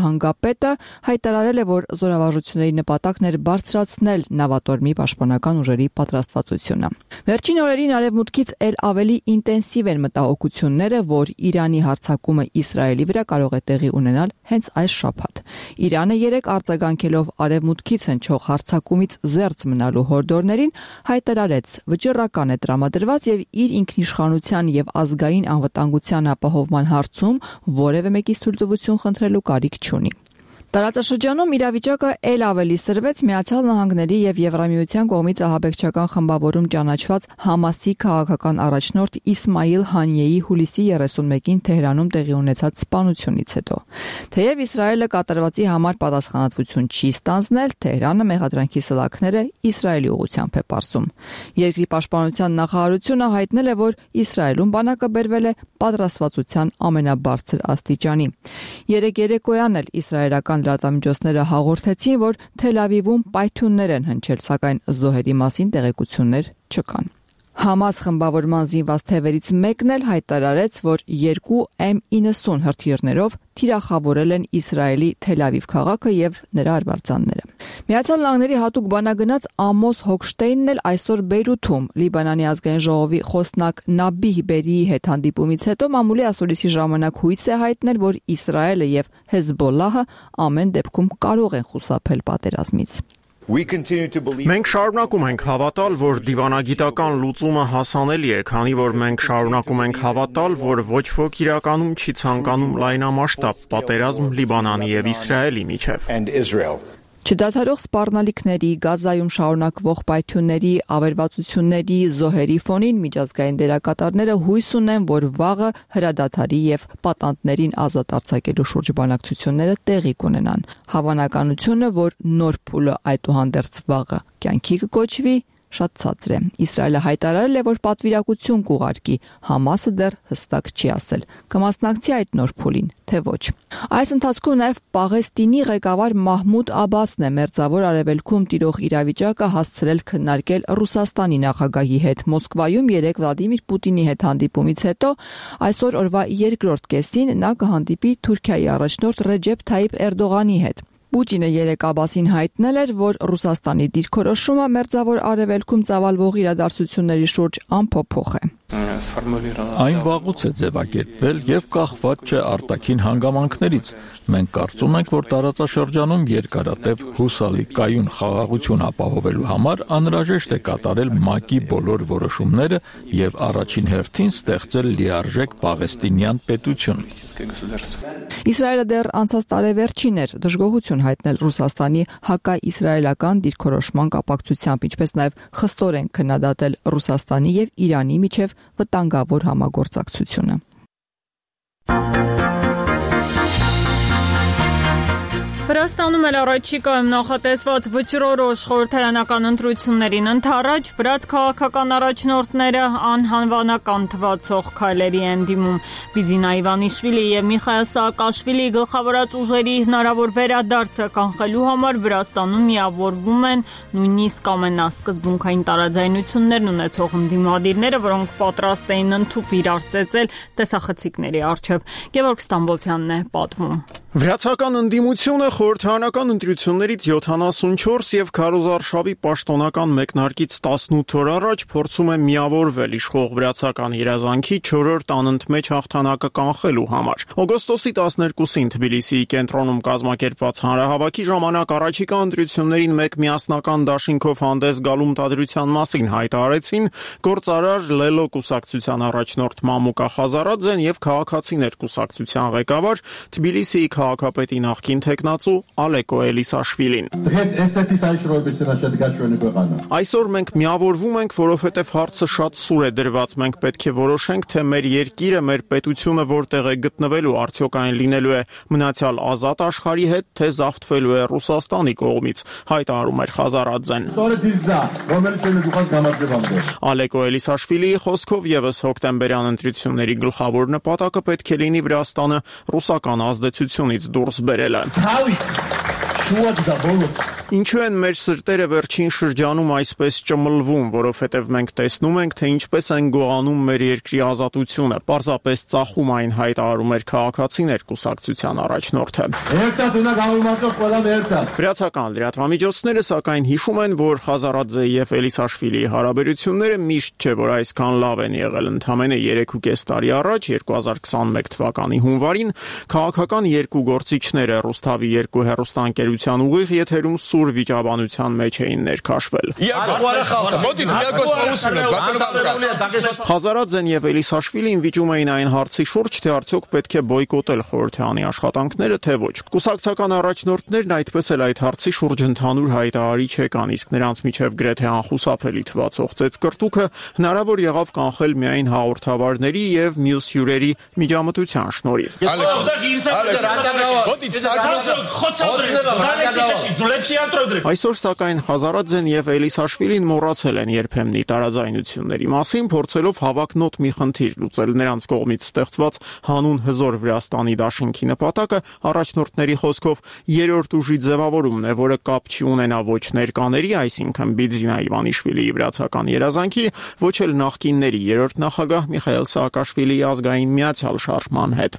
փոխնահանգապետը հայտարարել է, որ զորավարժությունների նպատակն էր բարձրացնել նավատորմի պաշտպանական ուժերի ուժերի պատրաստվածությունը։ Վերջին օրերին Արևմուտքից ել ավելի ինտենսիվ են մտահոգությունները, որ Իրանի հարձակումը Իսրայելի վրա կարող է տեղի ունենալ հենց այս շաբաթ։ Իրանը երեք արձագանքելով Արևմուտքից հնչող հարձակումից զերծ մնալու հորդորներին հայտարարեց վճռական է տրամադրված եւ իր ինքնիշխանության եւ ազգային անվտանգության ապահովման հարցում որևէ մեկից թույլտվություն խնդրելու կարիք չունի։ Տարածաշրջանում իրավիճակը ել ավելի սրվեց Միացյալ Նահանգների եւ Եվրամիության կողմից ահաբեկչական խմբավորում ճանաչված Համասի քաղաքական առաջնորդ Իսմայիլ Հանիեի հուլիսի 31-ին Թեհրանում տեղի ունեցած սպանությունից հետո։ Թեև Իսրայելը կատարվածի համար պատասխանատվություն չի ստանձնել, Թեհրանը մեղադրանքի սլաքները Իսրայելի ուղղությամբ է պարզում։ Երկրի պաշտպանության նախարարությունը հայտնել է, որ Իսրայելում բանակը բերվել է պատրաստվածության ամենաբարձր աստիճանի։ Երեկ երեկոյան էլ իսրայելական լրատվամիջոցները հաղորդեցին, որ Թել Ավիվում պայթյուններ են հնչել, սակայն զոհերի մասին տեղեկություններ չկան։ Համաս խմբավորման զինված թևերից մեկն էլ հայտարարեց, որ 2 M90 հրթիռներով թիրախավորել են Իսրայելի Թել Ավիվ քաղաքը եւ նրա արվարձանները։ Միացյալ Նահանգների հատուկ բանագնաց Ամոս Հոքշտեյնն էլ այսօր Բեյրութում Լիբանանի ազգային ժողովի խոսնակ Նաբիհ Բերիի հետ հանդիպումից հետո մամուլի ասուլիսի ժամանակ հույս է հայտնել, որ Իսրայելը եւ Հեզբոլլահը ամեն դեպքում կարող են խուսափել պատերազմից։ Մենք շարունակում ենք հավատալ, որ դիվանագիտական լուծումը հասանելի է, քանի որ մենք շարունակում ենք հավատալ, որ ոչ ոք իրականում չի ցանկանում լայնամասշտաբ պատերազմ Լիբանանի եւ Իսրայելի միջև։ Չդադարող սպառնալիքների, Գազայում շարունակվող պայթյունների, ավերածությունների, զոհերի ֆոնին միջազգային դերակատարները հույս ունեն, որ վաղը հրադադարի եւ պատանդներին ազատ արձակելու շուրջ բանակցությունները տեղի կունենան։ Հավանականությունը, որ նոր փուլը այդուհանդերձ վաղը կյանքի կկոչվի, շատ ցածր է։ Իսրայելը հայտարարել է, որ պատվիրակություն կուղարկի, Համասը դեռ հստակ չի ասել կմասնակցի այդ նոր փուլին, թե ոչ։ Այս ընթացքում նաև Պաղեստինի ղեկավար Մահմուդ Աբասն է Մերձավոր Արևելքում տիրող իրավիճակը հասցրել քննարկել Ռուսաստանի նախագահի հետ։ Մոսկվայում երեկ Վլադիմիր Պուտինի հետ հանդիպումից հետո այսօր օրվա երկրորդ կեսին նա կհանդիպի Թուրքիայի առաջնորդ Ռեջեփ Թայիփ Էրդողանի հետ։ Պուտինը երեկ Աբասին հայտնել էր, որ Ռուսաստանի դիրքորոշումը Մերձավոր Արևելքում ծավալվող իրադարձությունների շուրջ անփոփոխ է։ Այն վաղուց է ձևակերպվել եւ կախված չէ արտաքին հանգամանքներից։ Մենք կարծում ենք, որ տարածաշրջանում երկարատև հուսալի կայուն խաղաղություն ապահովելու համար անհրաժեշտ է կատարել ՄԱԿ-ի բոլոր որոշումները եւ առաջին հերթին ստեղծել լիարժեք պաղեստինյան պետություն։ Իսրայելը դեռ անցած տարեվերջին էր դժգոհություն հայտնել Ռուսաստանի հակաիսրայելական դիրքորոշման կապակցությամբ, ինչպես նաև խստորեն քննադատել Ռուսաստանի եւ Իրանի միջև վտանգավոր համագործակցությունը։ Վրաստանում էլ առաջիկայում նախատեսված վճռորոշ խորհրդարանական ընտրություններին ընդառաջ վրաց քաղաքական առաջնորդները անհանվանական թվացող քայլերի են դիմում։ Բիձինա Իվանիշվիլի եւ Միխայել Սաակաշվիլի գլխավորած ուժերի հնարավոր վերադարձը կանխելու համար Վրաստանում միավորվում են նույնիսկ ամենասկզբունքային տարաձայնություններն ունեցող ընդդիմադիրները, որոնք պատրաստ էին ընդཐུպ իրար ծեծել տեսախցիկների առջև։ Գևորգ Ստամբոլցյանն է պատմում։ Վրացական ընդդիմությունը խորհրդարանական ընտրություններից 74 եւ քարոզարշավի պաշտոնական մեկնարկից 18 օր առաջ փորձում է միավորվել իշխող վրացական երազանքի 4-րդ անընդմեջ հաղթանակը կանխելու համար։ Օգոստոսի 12-ին Թբիլիսիի կենտրոնում կազմակերպված հանրահավաքի ժամանակ առաջիկա ընտրություններին մեկ միասնական դաշինքով հանդես գալու մտադրության մասին հայտարարեցին գործարար Լելո կուսակցության առաջնորդ Մամուկա Խազարաձեն եւ Քաղաքացիներ կուսակցության ղեկավար Թբիլիսիի քաղաքապետի նախկին թեկնածու Ալեկո Էլիսաշվիլին։ Այսօր մենք միավորվում ենք, որովհետև հարցը շատ սուր է դրված։ Մենք պետք է որոշենք, թե մեր երկիրը, մեր պետությունը որտեղ է գտնվելու, արդյոք այն լինելու է մնացյալ ազատ աշխարհի հետ, թե զավթվելու է Ռուսաստանի կողմից, հայտարարում էր Խազարաձեն։ Ալեկո Էլիսաշվիլիի խոսքով եւս հոկտեմբերյան ընտրությունների գլխավոր նպատակը պետք է լինի Վրաստանը ռուսական ազդեցությունից դուրս բերելը։ Ինչու են մեր սրտերը վերջին շրջանում այսպես ճմլվում, որովհետև մենք տեսնում ենք, թե ինչպես են գողանում մեր երկրի ազատությունը, պարզապես ծախում այն, հայտարարում էր քաղաքացիներ կուսակցության առաջնորդը։ Վրացական լրատվամիջոցները սակայն հիշում են, որ Խազարաձեի եւ Էլիսաշվիլիի հարաբերությունները միշտ չէ, որ այսքան լավ են եղել։ Ընդամենը 3.5 տարի առաջ, 2021 թվականի հունվարին, քաղաքական երկու գործիչները Ռուսթավի երկու հեռուստաընկերության ուղիղ եթերում սուր վիճաբանության մեջ էին ներքաշվել։ Խազարաձեն եւ Էլիսաշվիլին վիճում էին այն հարցի շուրջ, թե արդյոք պետք է բոյկոտել խորհրդանի աշխատանքները, թե ոչ։ Կուսակցական առաջնորդներն այդպես էլ այդ հարցի շուրջ ընդհանուր հայտարարիչ եկան, իսկ նրանց միջև գրեթե անխուսափելի թվացող ծեծկրտուքը հնարավոր եղավ կանխել միայն հաղորդավարների եւ մյուս հյուրերի միջամտության շնորհիվ։ Այսօր սակայն Խազարաձեն եւ Էլիսաշվիլին մոռացել են երբեմնի տարաձայնությունների մասին, փորձելով հավակնոտ մի խնդիր լուծել։ Նրանց կողմից ստեղծված հանուն հզոր Վրաստանի դաշինքի նպատակը առաջնորդների խոսքով երրորդ ուժի ձևավորումն է, որը կապ չի ունենա ոչ ներկաների, այսինքն Բիձինա Իվանիշվիլիի վրացական երազանքի, ոչ էլ նախկինների երրորդ նախագահ Միխայել Սաակաշվիլիի ազգային միացյալ շարժման հետ։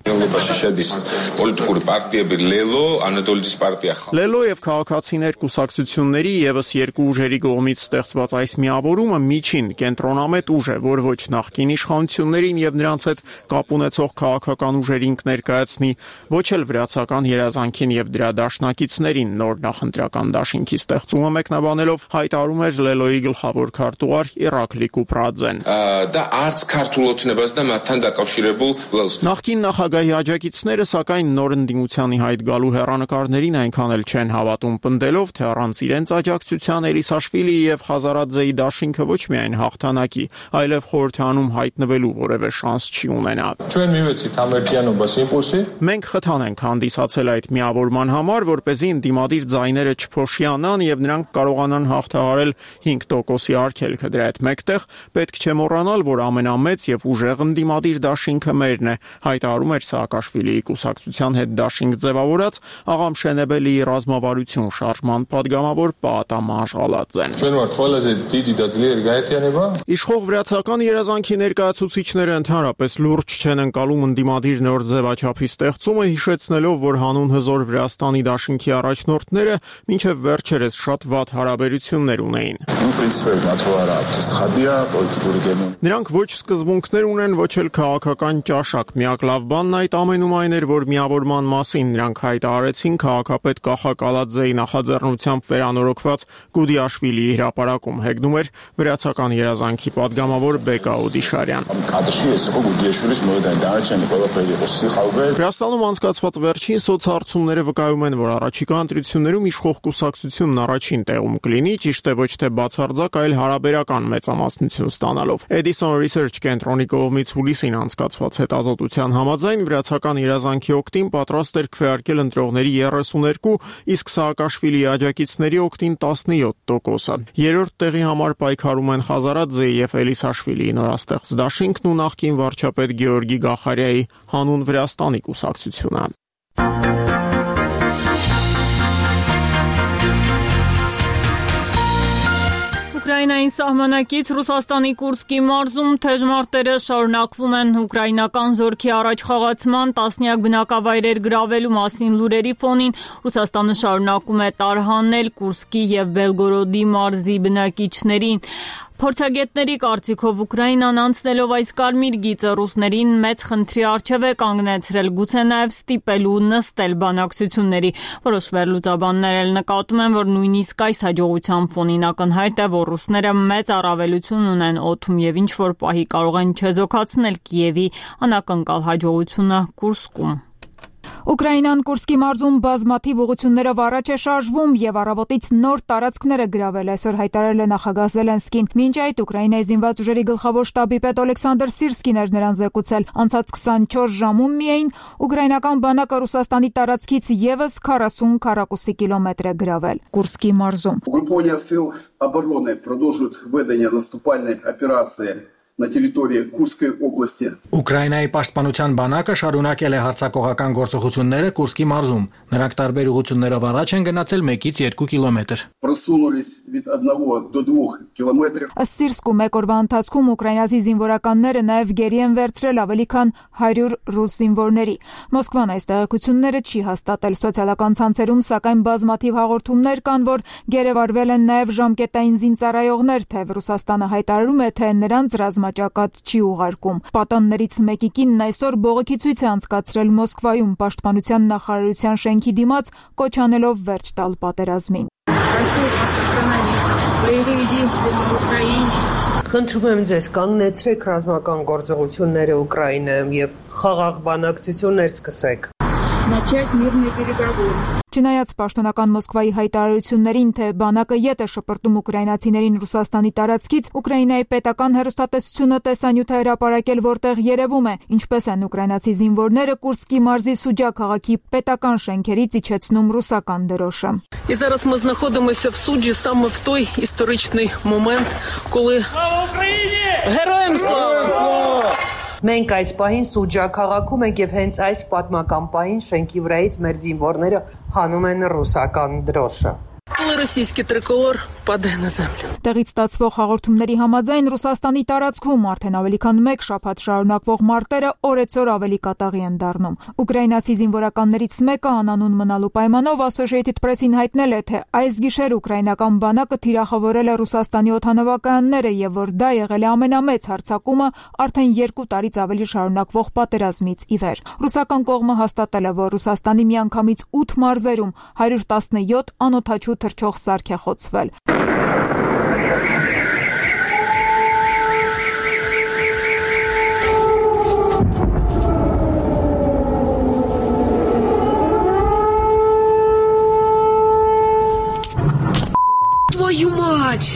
Լելո եւ քաղաքացիներ կուսակցությունների եւս երկու ուժերի կողմից ստեղծված այս միավորումը միջին կենտրոնամետ ուժ է, որ ոչ նախկին իշխանություններին եւ նրանց հետ կապ ունեցող քաղաքական ուժերին կներկայացնի, ոչ էլ վրացական երազանքին եւ դրա դաշնակիցներին նոր նախընտրական դաշինքի ստեղծումը մեկնաբանելով հայտարարում էր Լելոյի գլխավոր քարտուղար Իրակլի Կուպրաձեն։ Դա արց քարտուղոցնებას դա մարտան դակავშირებულ Նախկին նախագահի աջակիցները սակայն նոր ընդդիմությանի հայտ գալու հեռանկարներին այնքան էլ չեն հավատում, պնդելով, թե առանց իրենց աջակցության Էլիսաշվիլիի եւ Խազարաձեի դաշինքը ոչ միայն հաղթանակի, այլև խորհրդանում հայտնվելու որևէ շանս չի ունենա։ Մենք խթան ենք հանդիսացել այդ միավորման համար, որպեսզի ընդդիմադիր ձայները չփոշիանան եւ նրանք կարողանան հաղթահարել 5%-ի արգելքը։ Դրա հետ մեկտեղ պետք չէ մոռանալ, որ ամենամեծ եւ ուժեղ ընդդիմադիր դաշինքը մերն է, հայտարարում էր Սաակաշվիլիի կուսակցության հետ դաշինք ձևավորած աղամ Շենեբելիի ռազմավարություն շարժման падգամավոր Պաատամ Աշղալաձեն։ Իշխող վրացական երազանքի ներկայացուցիչները ընդհանրապես լուրջ չեն ընկալում ընդդիմադիր նոր ձևաչափի ստեղծումը, հիշեցնելով, որ հանուն հզոր Վրաստանի դաշինքի առաջնորդները մինչև վերջերս շատ վատ հարաբերություններ ունեին։ Նրանք ոչ սկզբունքներ ունեն, ոչ էլ քաղաքական ճաշակ։ Միակ լավ բանն այդ ամենում այն էր, որ միավորման մասին նրանք հայտարարեցին քաղաքապետ Կախակալաձեի նախաձեռնությամբ վերանորոգված Գուդիաշվիլիի հրապարակում, հեգնում էր վրացական երազանքի падգամավոր Բեկա Օդիշարյան։ Վրաստանում անցկացված վերջին սոցհարցումները վկայում են, որ առաջիկա ընտրություններում իշխող կուսակցությունն առաջին տեղում կլինի, ճիշտ է ոչ թե բացարձակ, այլ հարաբերական մեծամասնություն ստանալով։ Edison Research կենտրոնի կողմից հուլիսին անցկացված հետազոտության համաձայն վրացական երազանքի օգտին պատրաստ էր քվեարկել ընտրողների 32, իսկ Սաակաշվիլիի աջակիցների օգտին 17%-ը։ Երրորդ տեղի համար պայքարում են Խազարաձեի եւ Էլիսաշվիլիի նորաստեղծ դաշինքն ու նախկին վարչապետ Գեորգի Գախարյայի հանուն Վրաստանի կուսակցությունը։ Ուկրաինային սահմանակից Ռուսաստանի Կուրսկի մարզում թեժ մարտերը շարունակվում են ուկրաինական զորքի առաջխաղացման տասնյակ բնակավայրեր գրավելու մասին լուրերի ֆոնին Ռուսաստանը շարունակում է տարհանել Կուրսկի եւ Բելգորոդի մարզի բնակիչներին։ Փորձագետների կարծիքով Ուկրաինան անցնելով այս կարմիր գիծը ռուսներին մեծ խնդրի առջև է կանգնեցրել, գուցե նաև ստիպելու նստել բանակցությունների։ Որոշ վերլուծաբաններ էլ նկատում են, որ նույնիսկ այս հաջողության ֆոնին ակնհայտ է, որ ռուսները մեծ առավելություն ունեն օդում եւ ինչ որ պահի կարող են չեզոքացնել Կիևի անակնկալ հաջողությունը Կուրսկում։ Ուկրաինան Կուրսկի մարզում բազմաթիվ ուղղություններով առաջ է շարժվում եւ առավոտից նոր տարածքներ է գրավել, այսօր հայտարարել է նախագահ Զելենսկին։ Մինչ այդ Ուկրաինայի զինված ուժերի գլխավոր շտաբի պետ Ալեքսանդր Սիրսկին էր նրան զեկուցել։ Անցած 24 ժամում միայն ուկրաինական բանակը Ռուսաստանի տարածքից եւս 40 քառակուսի կիլոմետր է գրավել Կուրսկի մարզում։ Угруповання сил оборони продовжують ведення наступальної операції на территории Курской области. Ուկրաինայի պաշտպանության բանակը շարունակել է հարձակողական գործողությունները Կուրսկի մարզում։ Նրանք տարբեր ուղղություններով առաջ են գնացել 1-ից 2 կիլոմետր։ Просунулись від 1 до 2 километров. Ըստ Սիրսկու մեկ օրվա ընթացքում ուկրաինացի զինվորականները նաև գերի են վերցրել ավելի քան 100 ռուս զինվորների։ Մոսկվան այս տեղեկությունները չի հաստատել սոցիալական ցանցերում, սակայն բազմաթիվ հաղորդումներ կան, որ գերեվարվել են նաև ժամկետային զինծառայողներ, թեև Ռուսաստանը հայտարարում է, թե նրանց ռազմաճակատ չի ուղարկում։ Պատաններից մեկի կինն այսօր բողոքի ցույց է անցկացրել Մոսկվայում պաշտպանության նախարարության շենքի դիմաց, կոչ անելով վերջ տալ պատերազմին։ Խնդրում եմ ձեզ կանգնեցրեք ռազմական գործողությունները Ուկրաինայում եւ խաղաղ բանակցություններ սկսեք։ Չնայած պաշտոնական Մոսկվայի հայտարարություններին, թե բանակը ետ է շպրտում ուկրաինացիներին Ռուսաստանի տարածքից, Ուկրաինայի պետական հեռուստատեսությունը տեսանյութ է հրապարակել, որտեղ երևում է, ինչպես են ուկրաինացի զինվորները Կուրսկի մարզի Սուջա քաղաքի պետական շենքերից իջեցնում ռուսական դրոշը։ І зараз ми знаходимося в суджі саме в той історичний момент, коли Героям слава! Մենք այս պահին Սուջա քաղաքում ենք եւ հենց այս պատմական պահին շենքի վրայից մեր զինվորները հանում են ռուսական դրոշը։ Коли російський триколор падає на землю. Տեղից ստացվող հաղորդումների համաձայն Ռուսաստանի տարածքում արդեն ավելի քան 1 շաբաթ շարունակվող մարտերը օրեցօր ավելի կատաղի են դառնում։ Ուկրաինացի զինվորականներից մեկը անանուն մնալու պայմանով Associated Press-ին հայտնել է, թե այս գիշեր ուկրաինական բանակը թիրախավորել է Ռուսաստանի օդանավակայանները եւ որ դա եղել է ամենամեծ հարձակումը արդեն 2 տարից ավելի շարունակվող պատերազմից ի վեր։ Ռուսական կողմը հաստատել է, որ Ռուսաստանի միանգամից 8 մարզերում 117 անօդաչու թռչող սարք է խոցվել։ Твою мать!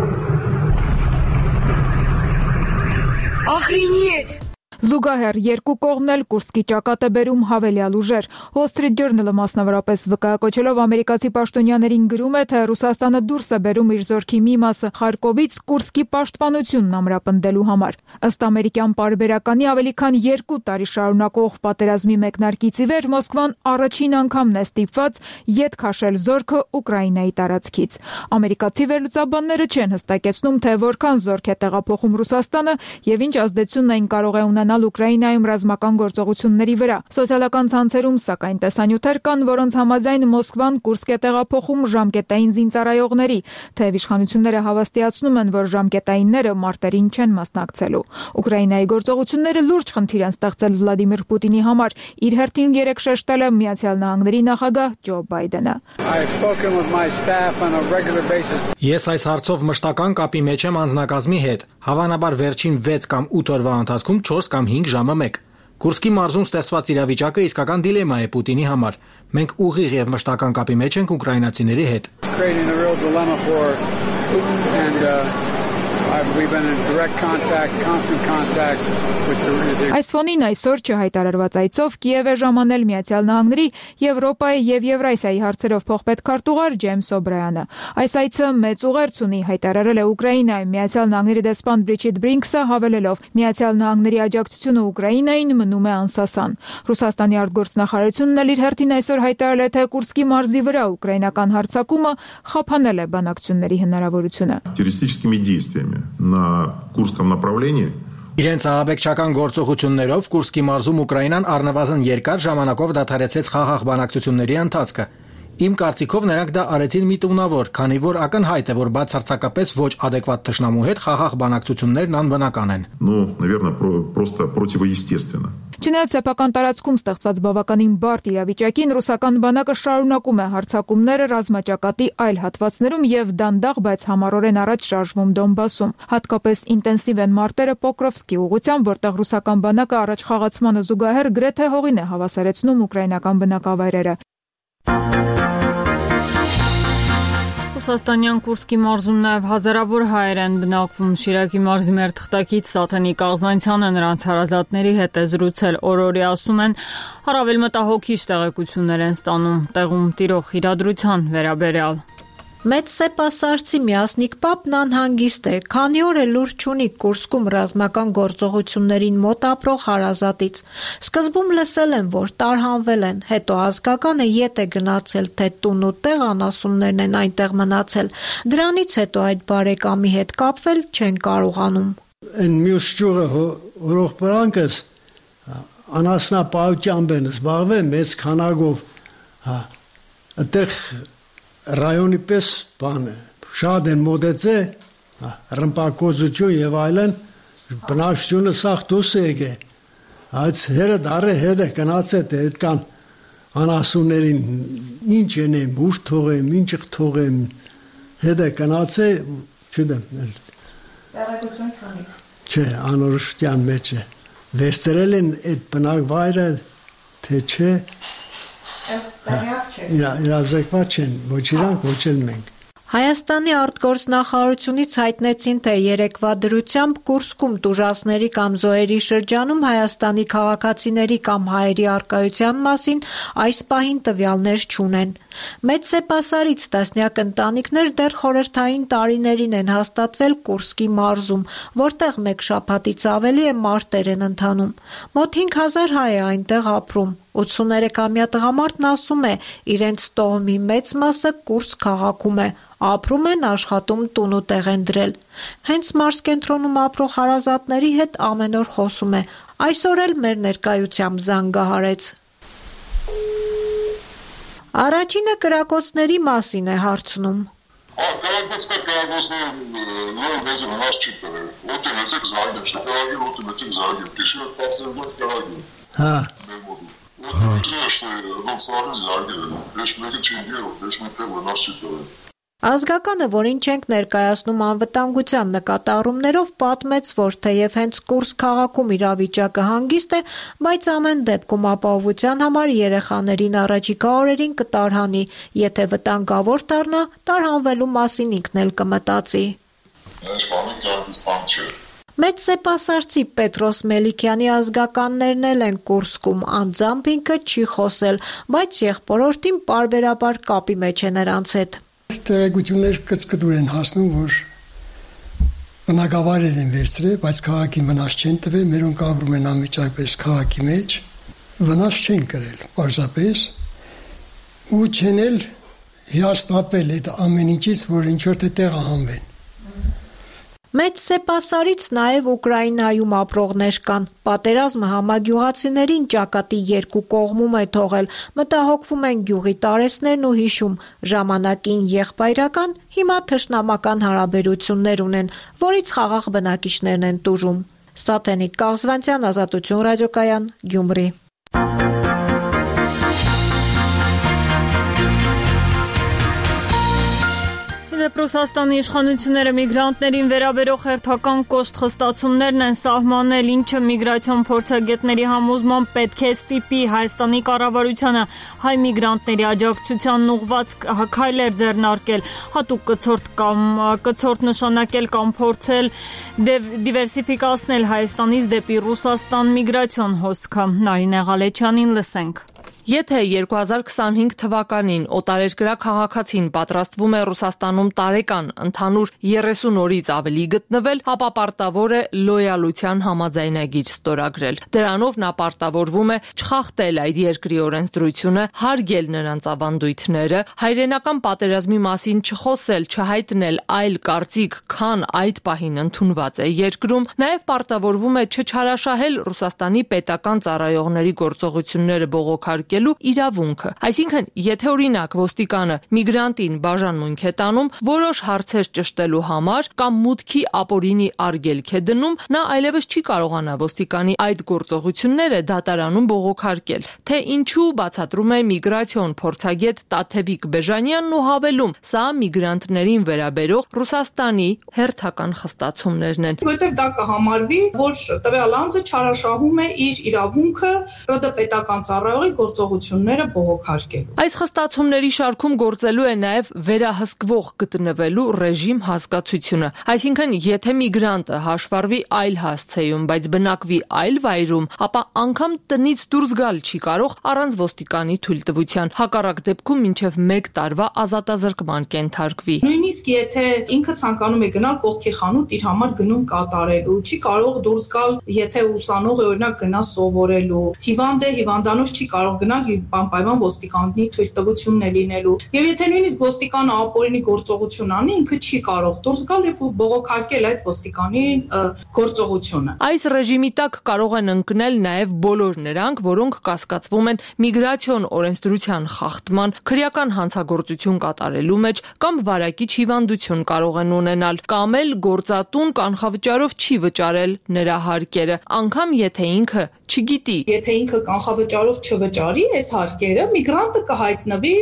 Охренеть! Զուգահեռ երկու կողմն էլ Կուրսկի ճակատ է բերում հավելյալ ուժեր։ Wall Street Journal-ը մասնավորապես վկայակոչելով ամերիկացի պաշտոնյաներին գրում է, թե Ռուսաստանը դուրս է բերում իր զորքի մի մասը Խարկովից Կուրսկի պաշտպանությունն ամրապնդելու համար։ Ըստ ամերիկյան պարբերականի ավելի քան 2 տարի շարունակող պատերազմի մեկնարկից ի վեր Մոսկվան առաջին անգամն է ստիպված ետ քաշել զորքը Ուկրաինայի տարածքից։ Ամերիկացի վերլուծաբանները չեն հստակեցնում, թե որքան զորք է տեղափոխում Ռուսաստանը եւ ինչ ազդեցություն այն կարող է ունենալ Ուկրաինայում ռազմական գործողությունների վրա։ Սոցիալական ցանցերում սակայն տեսանյութեր կան, որոնց համաձայն Մոսկվան Կուրսկ է տեղափոխում ժամկետային զինծառայողների, թեև իշխանությունները հավաստիացնում են, որ ժամկետայինները մարտերին չեն մասնակցելու։ Ուկրաինայի գործողությունները լուրջ խնդիր են ստեղծել Վլադիմիր Պուտինի համար, իր հերթին երեկ շեշտել է Միացյալ Նահանգների նախագահ Ջո Բայդենը։ Ես այս հարցով մշտական կապի մեջ եմ անձնակազմի հետ, հավանաբար վերջին 6 կամ 8 օրվա ընթացքում 4 կամ 5 ժամը մեկ։ Կուրսկի մարզում ստեղծված իրավիճակը իսկական դիլեմա է Պուտինի համար։ Մենք ուղիղ եւ մշտական կապի մեջ ենք ուկրաինացիների հետ։ Այս ֆոնին այսօր չհայտարարված այցով Կիև է ժամանել Միացյալ Նահանգների, Եվրոպայի եւ Եվրասիայի հարցերով փոխպետքարտուղար Ջեյմս Օբրայանը։ Այս այցը մեծ ուղերձ ունի, հայտարարել է Ուկրաինայում Միացյալ Նահանգների դեսպան Բրիջիտ Բրինքսը, հավելելով. Միացյալ Նահանգների աջակցությունը Ուկրաինային մնում է անսասան։ Ռուսաստանի արտգործնախարարությունն էլ իր հերթին այսօր հայտարարել է, թե Կուրսկի մարզի վրա ուկրաինական հարձակումը խափանել է բանակցությունների հնարավորությունը։ На Курском направлении Իրենց ահաբեկչական գործողություններով Կուրսկի մարզում Ուկրաինան առնվազն երկար ժամանակով դադարեցրեց խաղաղ բանակցությունների ընթացքը։ Իմ կարծիքով նրանք դա արեցին միտումնավոր, քանի որ ակնհայտ է, որ բացարձակապես ոչ adekvat թշնամու հետ խաղաղ բանակցություններն անբնական են։ Ну, наверное, просто противоестественно. Չնայած սեփական տարածքում ստեղծված բավականին բարդ իրավիճակին ռուսական բանակը շարունակում է հարձակումները ռազմաճակատի այլ հատվածներում եւ դանդաղ, բայց համառորեն առաջ շարժվում Դոնբասում։ Հատկապես ինտենսիվ են մարտերը Պոկրովսկի ուղղությամբ, որտեղ ռուսական բանակը առաջ խաղացմանը զուգահեռ գրեթե հողին է հավասարեցնում ուկրաինական բնակավայրերը։ Ռուսաստանյան Կուրսկի մարզում նաև հազարավոր հայեր են բնակվում։ Շիրակի մարզի մեր թղթակից Սաթենիկ Աղզանցյանը նրանց հարազատների հետ է զրուցել։ Օրորի ասում են, առավել մտահոգիչ տեղեկություններ են ստանում տեղում տիրող իրադրության վերաբերյալ։ Մեծ սեպասարցի Միասնիկ Պապն անհանգիստ է, քանի օր է լուր չունի Կուրսկում ռազմական գործողություններին մոտ ապրող հարազատից։ Սկզբում լսել են, որ տարհանվել են, հետո ազգականը ետ է գնացել, թե տուն ու տեղ անասուններն են այնտեղ մնացել։ Դրանից հետո այդ բարեկամի հետ կապվել չեն կարողանում։ Այն մյուս ճյուղը հորողբրանքս անասնապահությամբ են զբաղվել մեծ քանակով, այդտեղ ռայոնի պես բան է, շատ են մոտեցե, ռմպակոծություն եւ այլն, բնակչությունը սաղ դուրս է եկե, այս հերը դարը հետ է կնացել, թե հետ կան անասուններին ինչ ենեմ, ուր թողեմ, ինչ թողեմ, հետ է կնացել, չդեմ, տեղեկություն չունի։ Չէ, անորոշության մեջ է, վերցրել են այդ բնակ վայրը, թե չէ, իրազեկված չեն, ոչ իրանք, ոչ էլ մենք։ Հայաստանի արտգործնախարարությունից հայտնեցին, թե երեկվա դրությամբ Կուրսկում տուժածների կամ զոհերի շրջանում Հայաստանի քաղաքացիների կամ հայերի առկայության մասին այս պահին տվյալներ չունեն։ Մեծ սեպասարից տասնյակ ընտանիքներ դեռ խորհրդային տարիներին են հաստատվել Կուրսկի մարզում, որտեղ մեկ շաբաթից ավելի է մարտեր են ընթանում։ Մոտ 5000 հայ է այնտեղ ապրում։ 83-ամյա տղամարդն ասում է, իրենց տոհմի մեծ մասը Կուրսկ քաղաքում է, ապրում են, աշխատում, տուն ու տեղ են դրել։ Հենց մարզկենտրոնում ապրող հարազատների հետ ամեն օր խոսում է, այսօր էլ մեր ներկայությամբ զանգահարեց։ Առաջինը կրակոցների մասին է հարցնում։ Հա Ազգականը, որին չենք ներկայացնում անվտանգության նկատառումներով, պատմեց, որ թեև հենց Կուրսկ քաղաքում իրավիճակը հանգիստ է, բայց ամեն դեպքում ապահովության համար երեխաներին առաջիկա օրերին կտարհանի, եթե վտանգավոր դառնա, տարհանվելու մասին ինքն էլ կմտածի։ Մեծ սեպասարցի Պետրոս Մելիքյանի ազգականներն էլ են Կուրսկում, անձամբ ինքը չի խոսել, բայց եղբորորդին պարբերաբար կապի մեջ է նրանց հետ։ Տեղեկություններ կծկտուր են հասնում, որ բնակավայրեր են վերցրել, բայց քաղաքին վնաս չեն տվել, մերոնք ապրում են անմիջապես քաղաքի մեջ, վնաս չեն կրել, պարզապես, ու չեն էլ հիասթափել այդ ամեն ինչից, որ ինչ-որ տեղ հանվեն։ Մեծ սեպասարից նաև Ուկրաինայում ապրողներ կան։ Պատերազմը համագյուղացիներին ճակատի երկու կողմում է թողել, մտահոգվում են գյուղի տարեցներն ու հիշում, ժամանակին եղբայրական, հիմա թշնամական հարաբերություններ ունեն, որից խաղաղ բնակիչներն են տուժում։ Սաթենիկ Կաղզվանցյան, Ազատություն ռադիոկայան, Գյումրի։ Ռուսաստանի իշխանությունները միգրանտներին վերաբերող հերթական կոշտ խստացումներն են սահմանել, ինչը միգրացիոն փորձագետների համոզմամբ պետք է ստիպի Հայաստանի կառավարությանը հայ միգրանտների աջակցությանն ուղղված քայլեր ձեռնարկել, հատուկ կցորդ նշանակել կամ փորձել դիվերսիֆիկացնել Հայաստանից դեպի Ռուսաստան միգրացիոն հոսքը։ Նարինե Ղալեչյանին լսենք։ Եթե 2025 թվականին օտարերկրյա քաղաքացին պատրաստվում է Ռուսաստանում տարեկան ընդհանուր 30 օրից ավելի գտնվել, ապա պարտավոր է լոյալության համաձայնագիր ստորագրել։ Դրանով նա պարտավորվում է չխախտել այդ երկրի օրենսդրությունը, հարգել նրանց ավանդույթները, հայրենական պատերազմի մասին չխոսել, չհայտնել այլ կարծիք, քան այդ պահին ընդունված է երկրում, նաև պարտավորվում է չչարաշահել Ռուսաստանի պետական ծառայողների գործողությունները բողոքարկել իրավունքը։ Այսինքն, եթե օրինակ ոստիկանը միգրանտին բաժանմունք է տանում որոշ հարցեր ճշտելու համար կամ մուտքի ապօրինի արգելք է դնում, նա այլևս չի կարողանա ոստիկանի այդ գործողությունները դատարանում բողոքարկել։ Թե ինչու բացատրում է միգրացիոն փորձագետ Տաթևիկ Բեժանյանն ու հավելում, սա միգրանտներին վերաբերող Ռուսաստանի հերթական խստացումներն են։ Որտեղ դա կհամարվի, որ տվյալ անձը չարաշահում է իր իրավունքը ՌԴ պետական ծառայողի գործողությունների գործողությունները բողոքարկելու։ Այս խստացումների շարքում գործելու է նաև վերահսկվող գտնվելու ռեժիմ հասկացությունը, այսինքն եթե միգրանտը հաշվառվի այլ հասցեում, բայց բնակվի այլ վայրում, ապա անգամ տնից դուրս գալ չի կարող առանց ոստիկանի թույլտվության, հակառակ դեպքում մինչև 1 տարվա ազատազրկման կենթարկվի։ Նույնիսկ եթե ինքը ցանկանում է գնալ կողքի խանութ իր համար գնում կատարելու, չի կարող դուրս գալ, եթե ուսանող է օրինակ գնա սովորելու, հիվանդ է, հիվանդանոց չի կարող գնալ անպայման ոստիկանի թույլտվությունն է լինելու։ Եվ եթե նույնիսկ ոստիկանը ապօրինի գործողություն անի, ինքը չի կարող դուրս գալ եւ բողոքարկել այդ ոստիկանի գործողությունը։ Այս ռեժիմի տակ կարող են ընկնել նաև բոլոր նրանք, որոնք կասկածվում են միգրացիոն օրենսդրության խախտման, քրեական հանցագործություն կատարելու մեջ կամ վարակիչ հիվանդություն կարող են ունենալ, կամ էլ գործատուն կանխավճարով չի վճարել նրա հարկերը, անգամ եթե ինքը չգիտի։ Եթե ինքը կանխավճարով չվճարի այս հարկերը, միգրանտը կհայտնվի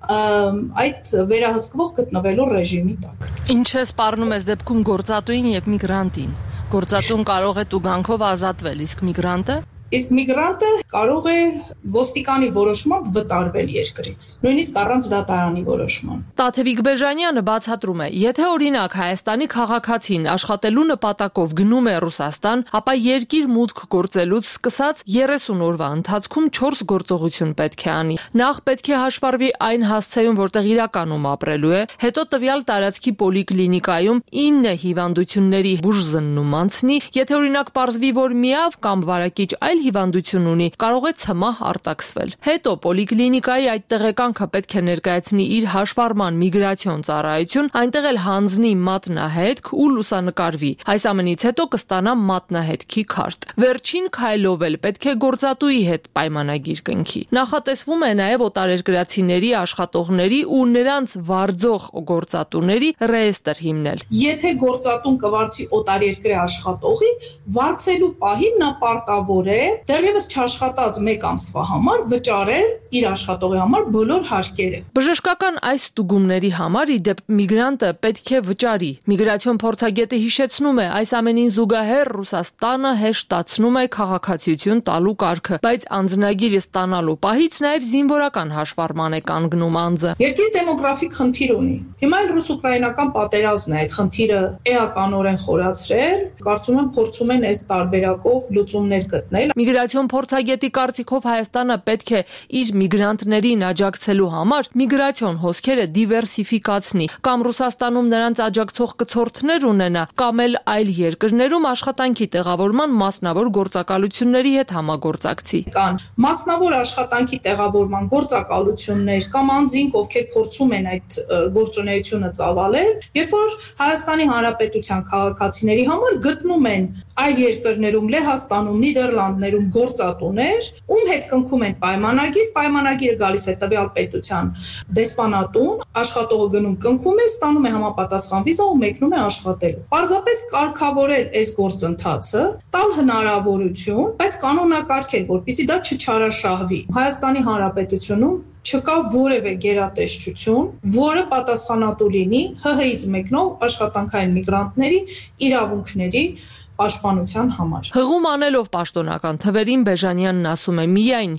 այդ վերահսկվող գտնվելու ռեժիմի տակ։ Ինչ է սպառնում այս դեպքում գործատուին եւ միգրանտին։ Գործատուն կարող է տուգանքով ազատվել, իսկ միգրանտը Իսկ միգրանտը կարող է ոստիկանի որոշմամբ վտարվել երկրից, նույնիսկ առանց դատարանի որոշման։ Տաթևիկ Բեժանյանը բացատրում է, եթե օրինակ Հայաստանի քաղաքացին աշխատելու նպատակով գնում է Ռուսաստան, ապա երկիր մուտք գործելուց սկսած 30 օրվա ընթացքում 4 գործողություն պետք է անի։ Նախ պետք է հաշվառվի այն հասցեում, որտեղ իրականում ապրելու է, հետո տվյալ տարածքի պոլիկլինիկայում 9 հիվանդությունների բուժզննում անցնի, եթե օրինակ պարզվի, որ միավ կամ վարակիչ այլ հիվանդություն ունի, կարող է ցմահ արտաքսվել։ Հետո պոլիկլինիկայի այդ տեղեկանքը պետք է ներկայացնի իր հաշվառման միգրացիոն ծառայություն, այնտեղ էլ հանձնի մատնահետք ու լուսանկարվի։ Այս ամենից հետո կստանա մատնահետքի քարտ։ Վերջին քայլով էլ պետք է գործատուի հետ պայմանագիր կնքի։ Նախատեսվում է նաև օտարերկրացիների աշխատողների ու նրանց վարձող գործատուների ռեեստր հիմնել։ Եթե գործատուն կվարձի օտարերկրյա աշխատողի, վարձելու պահին նա պարտավոր է դեռևս չաշխատած 1 ամսվա համար վճարել իր աշխատողի համար բոլոր հարկերը։ Բժշկական այս ստուգումների համար ի դեպ միգրանտը պետք է վճարի։ Միգրացիոն փորձագետը հիշեցնում է, այս ամենին զուգահեռ Ռուսաստանը հեշտացնում է քաղաքացիություն տալու կարգը, բայց անձնագիրը ստանալու պահից նաև զինվորական հաշվառման է կանգնում անձը։ Երկիրը դեմոգրաֆիկ խնդիր ունի։ Հիմա էլ ռուս-ուկրաինական պատերազմն է այդ խնդիրը էականորեն խորացրել, կարծում եմ փորձում են այս տարբերակով լուծումներ գտնել։ Միգրացիոն փորձագետի կարծիքով Հայաստանը պետք է իր միգրանտներին աջակցելու համար միգրացիոն հոսքերը դիվերսիֆիկացնի, կամ Ռուսաստանում նրանց աջակցող կցորդներ ունենա, կամ էլ այլ երկրներում աշխատանքի տեղավորման մասնավոր գործակալությունների հետ համագործակցի։ Կան մասնավոր աշխատանքի տեղավորման գործակալություններ կամ անձինք, ովքեր փորձում են այդ գործունեությունը ծավալել, երբ որ Հայաստանի Հանրապետության քաղաքացիների համար գտնում են այլ երկրներում, Լեհաստանում, Նիդերլանդներում գործատուներ, ում հետ կնքում են պայմանագիր, պայմանագիրը գալիս է տվյալ պետության դեսպանատուն, աշխատողը գնում կնքում է, ստանում է համապատասխան վիզա ու մեկնում է աշխատելու։ Պարզապես կարգավորել այս գործընթացը, տալ հնարավորություն, բայց կանոնակարգել, որպեսզի դա չչարաշահվի։ Հայաստանի Հանրապետությունում չկա որևէ գերատեսչություն, որը պատասխանատու լինի ՀՀ-ից մեկնող աշխատանքային միգրանտների իրավունքների պաշտպանության համար։ Հղում անելով պաշտոնական թվերին Բեժանյանն ասում է, միայն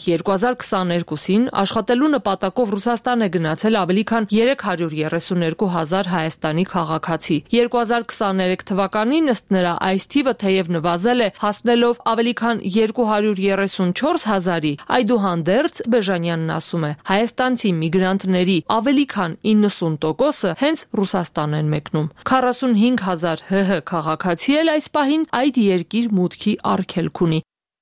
2022-ին աշխատելու նպատակով Ռուսաստան է գնացել ավելի քան 332,000 Հայաստանի քաղաքացի։ 2023 թվականին ըստ նրա այս թիվը թեև նվազել է, հասնելով ավելի քան 234,000-ի, այդուհանդերձ Բեժանյանն ասում է, հայաստանցի միգրանտների ավելի քան 90%-ը հենց Ռուսաստան են մեկնում։ 45,000 ՀՀ քաղաքացի էլ այս պահին այդ երկիր մուտքի արգելք ունի։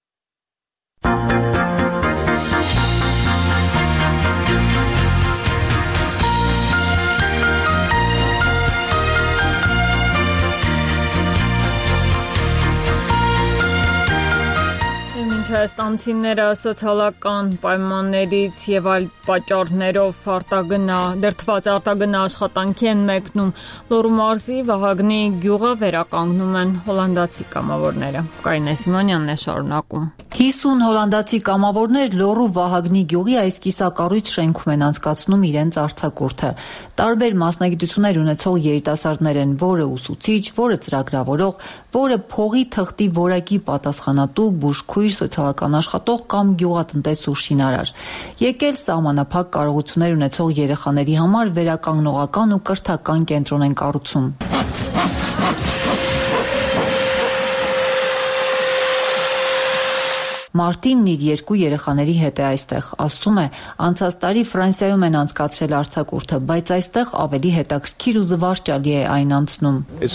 Հայաստանցիները սոցիալական պայմաններից եւ այլ պատճառներով դերթված արտագնա աշխատանքի են մեկնում։ Լոռու մարզի Վահագնի գյուղը վերականգնում են հոլանդացի կամավորները։ Կարինե Սիմոնյանն է շարունակում։ 50 հոլանդացի կամավորներ Լոռու Վահագնի գյուղի այս կիսակառույց շենքում են անցկացնում իրենց արձակուրդը։ Տարբեր մասնագիտություններ ունեցող երիտասարդներ են, որը ուսուցիչ, որը ծրագրավորող, որը փողի թղթի որակի պատասխանատու, բուժքույր, սոցիալական աշխատող կամ գյուղատնտես ու շինարար։ Եկել սահմանափակ կարողություններ ունեցող երեխաների համար վերականգնողական ու կրթական կենտրոն են կառուցում։ Մարտինն իր 2 երեխաների հետ է այստեղ, ասում է, անցած տարի Ֆրանսիայում են անցկացրել արձակուրդը, բայց այստեղ ավելի հետաքրքիր ու զվարճալի է այն անցնում։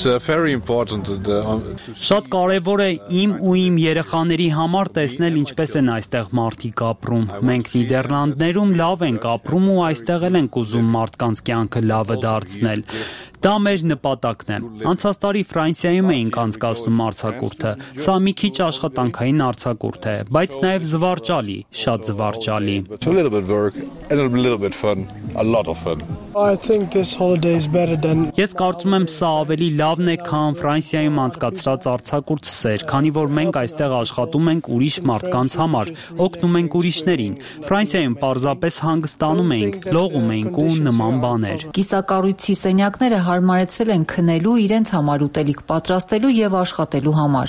Շատ կարևոր է իմ ու իմ երեխաների համար տեսնել ինչպես են այստեղ մարդիկ ապրում։ Մենք Նիդերլանդներում լավ ենք ապրում ու այստեղ էլ ենք ուզում մարդկանց կյանքը լավը դարձնել։ Դա մեր նպատակն է։ Անցած տարի Ֆրանսիայում էինք անցկացնում արձակուրդը։ Սա մի քիչ աշխատանքային արձակուրդ է, բայց նաև զվարճալի, շատ զվարճալի։ Ես կարծում եմ սա ավելի լավն է, քան Ֆրանսիայում անցկացրած արձակուրդ, քանի որ մենք այստեղ աշխատում ենք ուրիշ մարդկանց համար, օգնում ենք ուրիշներին։ Ֆրանսիայում պարզապես հանգստանում էինք, լողում էինք ու նման բաներ։ Կիսակառույցի սենյակները հարմարեցրել են քնելու, իրենց համար ուտելիք պատրաստելու եւ աշխատելու համար։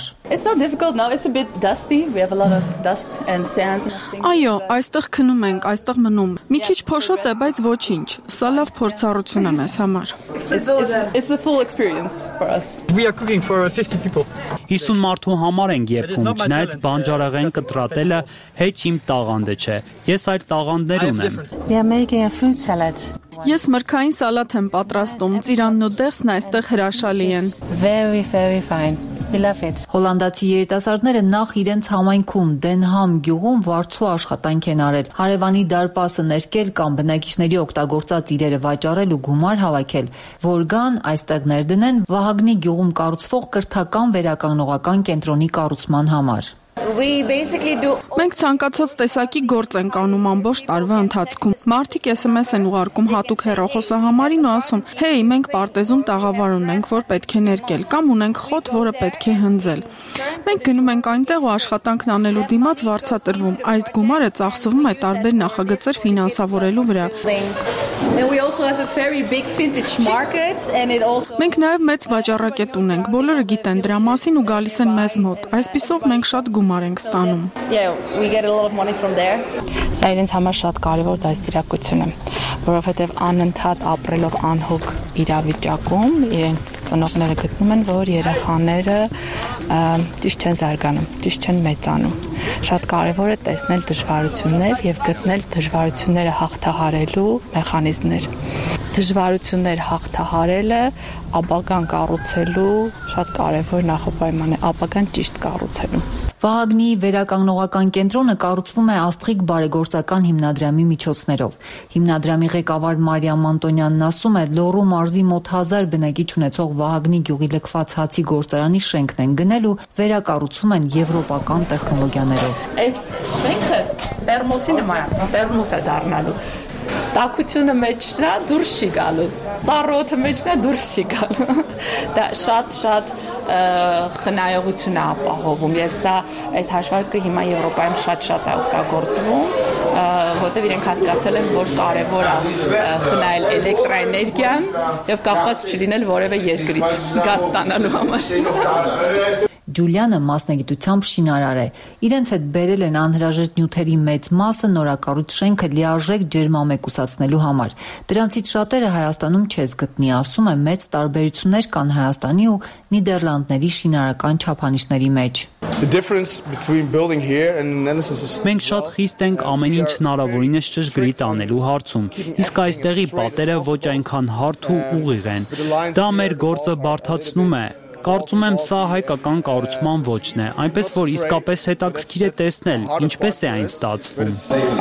Այո, այստեղ քնում ենք, այստեղ մնում։ Մի քիչ փոշոտ է, բայց ոչինչ։ Սա լավ փորձառություն է մեզ համար։ It's a full experience for us. We are cooking for 50 people. 50 մարդու համար ենք երգում, չնայած բանջարեղեն կտրատելը հեչ իմ տաղանդը չէ։ Ես այդ տաղանդներ ունեմ։ We are making a fruit salad. Ես մրգային սալատ եմ պատրաստում, ծիրանն ու դեղսն այստեղ հրաշալի են։ Very fine. We love it. Հոլանդացի երիտասարդները նախ իրենց համայնքում Դենհամ գյուղում վարձու աշխատանք են արել։ Հարևանի դարպասը ներկել կամ բնակիչների օգտագործած իրերը վաճառել ու գումար հավաքել, որ գան այստեղ ներդնեն Վահագնի գյուղում կառուցվող կրթական վերականգնողական կենտրոնի կառուցման համար։ Մենք ցանկացած տեսակի գործ ենք անում ամբողջ տարվա ընթացքում։ Մարդիկ SMS են ուղարկում հատուկ հեռախոսահամարին ու ասում. «Հեյ, մենք պարտեզում տաղավար ունենք, որ պետք է ներկել, կամ ունենք խոտ, որը պետք է հնձել»։ Մենք գնում ենք այնտեղ ու աշխատանքն անելու դիմաց վարձատրվում։ Այդ գումարը ծախսվում է տարբեր նախագծեր ֆինանսավորելու վրա։ Մենք նաև մեծ վաճառակետ ունենք։ Բոլորը գիտեն դրա մասին ու գալիս են մեզ մոտ։ Այսպիսով մենք շատ գումար ենք ստանում։ Սա իրենց համար շատ կարևոր դաստիարակություն է, որովհետև անընդհատ ապրելով անհոգ իրավիճակում իրենց ծնողները գտնում են, որ երեխաները ճիշտ չեն զարգանում, ճիշտ չեն մեծանում։ Շատ կարևոր է տեսնել դժվարություններ եւ գտնել դժվարությունները հաղթահարելու մեխանիզմներ։ Դժվարություններ հաղթահարելը ապագան կառուցելու շատ կարևոր նախապայման է, ապագան ճիշտ կառուցելու։ Վահագնի վերականգնողական կենտրոնը կառուցվում է Աստղիկ բարեգործական հիմնադրամի միջոցներով։ Հիմնադրամի ղեկավար Մարիամ Անտոնյանն ասում է, Լոռու մարզի մոտ 1000 բնակիչ ունեցող Վահագնի գյուղի լքված հացի գործարանի շենքն են գնել ու վերակառուցում են եվրոպական տեխնոլոգիաներով։ Այս շենքը պերմոսի նման է, պերմոս է դառնալու։ Տակությունը մեջնա դուրս չի գալու, սառոթը մեջնա դուրս չի գալու։ Դա շատ խնայողություն է ապահովում եւ սա այս հաշվարկը հիմա Եվրոպայում շատ է օգտագործվում, որտեղ իրենք հասկացել են, որ կարեւոր է խնայել էլեկտրաէներգիան եւ կապված չլինել որևէ երկրից գազ ստանալու համար։ Ջուլիանը մասնագիտությամբ շինարար է։ Իրենց հետ բերել են անհրաժեշտ նյութերի մեծ մասը նորակառույց շենքը լիարժեք ջերմամեկուսացնելու համար։ Դրանցից շատերը Հայաստանում չես գտնի, ասում է, մեծ տարբերություններ կան Հայաստանի ու Նիդերլանդների շինարարական չափանիշների մեջ։ Մենք շատ խիստ ենք ամեն ինչ հնարավորինս ճշգրիտ անելու հարցում, իսկ այստեղի պատերը ոչ այնքան հարթ ու ուղիղ են։ Դա մեր գործը բարդացնում է։ Կարծում եմ սա հայկական կառուցման ոճն է, այնպես որ իսկապես հետաքրքիր է տեսնել, ինչպես է այն ստացվում։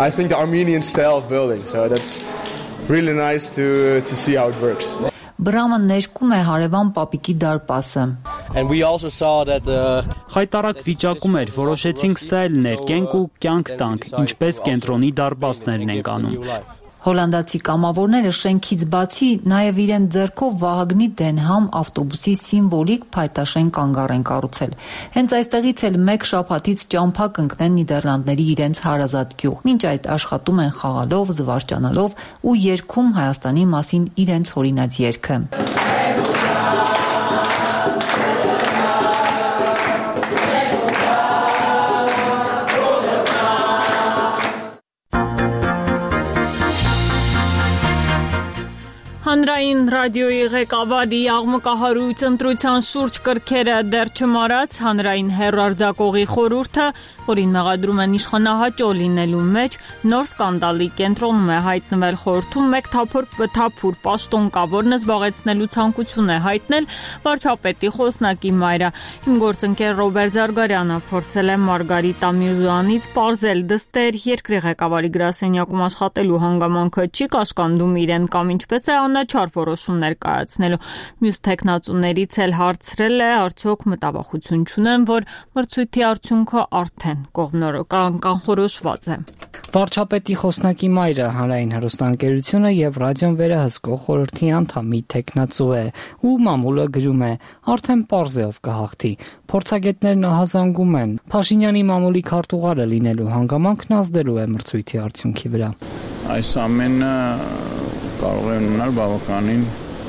Բրամը ներկում է հարևան պապիկի դարպասը։ Խայտառակ վիճակում էր, որոշեցինք սա էլ ներկենք ու կյանք տանք, ինչպես կենտրոնի դարպասներն ենք անում։ Հոլանդացի կամավորները շենքից բացի նաև իրեն ձեռքով Վահագնի Դենհամ ավտոբուսի սիմվոլիկ փայտաշեն կանգառ են կառուցել։ Հենց այստեղից էլ մեկ շաբաթից ճամփա կընկնեն Նիդերլանդների իրենց հարազատ գյուղ։ Մինչ այդ աշխատում են խաղալով, զվարճանալով ու երգում Հայաստանի մասին իրենց հորինած երգը։ Հանրային ռադիոյի ղեկավարի աղմկահարույց ընտրության շուրջ կրքերը դեռ չմարած հանրային հեռարձակողի խորհուրդը, որին մեղադրում են իշխանահաճո լինելու մեջ, նոր սկանդալի կենտրոնում է հայտնվել խորհրդում մեկ թափուր պաշտոն կա, որն զբաղեցնելու ցանկություն է հայտնել վարչապետի խոսնակի մայրը։ Իմ գործընկեր Ռոբերտ Զարգարյանը փորձել է Մարգարիտա Միրզոյանից պարզել դստեր երկրի ղեկավարի գրասենյակում աշխատելու հանգամանքը չի կաշկանդում իրեն կամ ինչպես է անաչառ որոշումներ կայացնելու։ Մյուս տեխնացուներից էլ հարցրել է, արդյոք մտավախություն չունեն, որ մրցույթի արդյունքը արդեն կանխորոշված է։ Վարչապետի խոսնակի մայրը հանրային հեռուստաընկերությունը եւ ռադիոն վերահսկող խորհրդի անդամի տեխնացու է, ու մամուլը գրում է. արդեն պարզ է ով կհաղթի։ Փորձագետներն ահազանգում են Փաշինյանի մամուլի քարտուղարը լինելու հանգամանքն ազդելու է մրցույթի արդյունքի վրա։ Այս ամենը կարող է ունենալ բավականին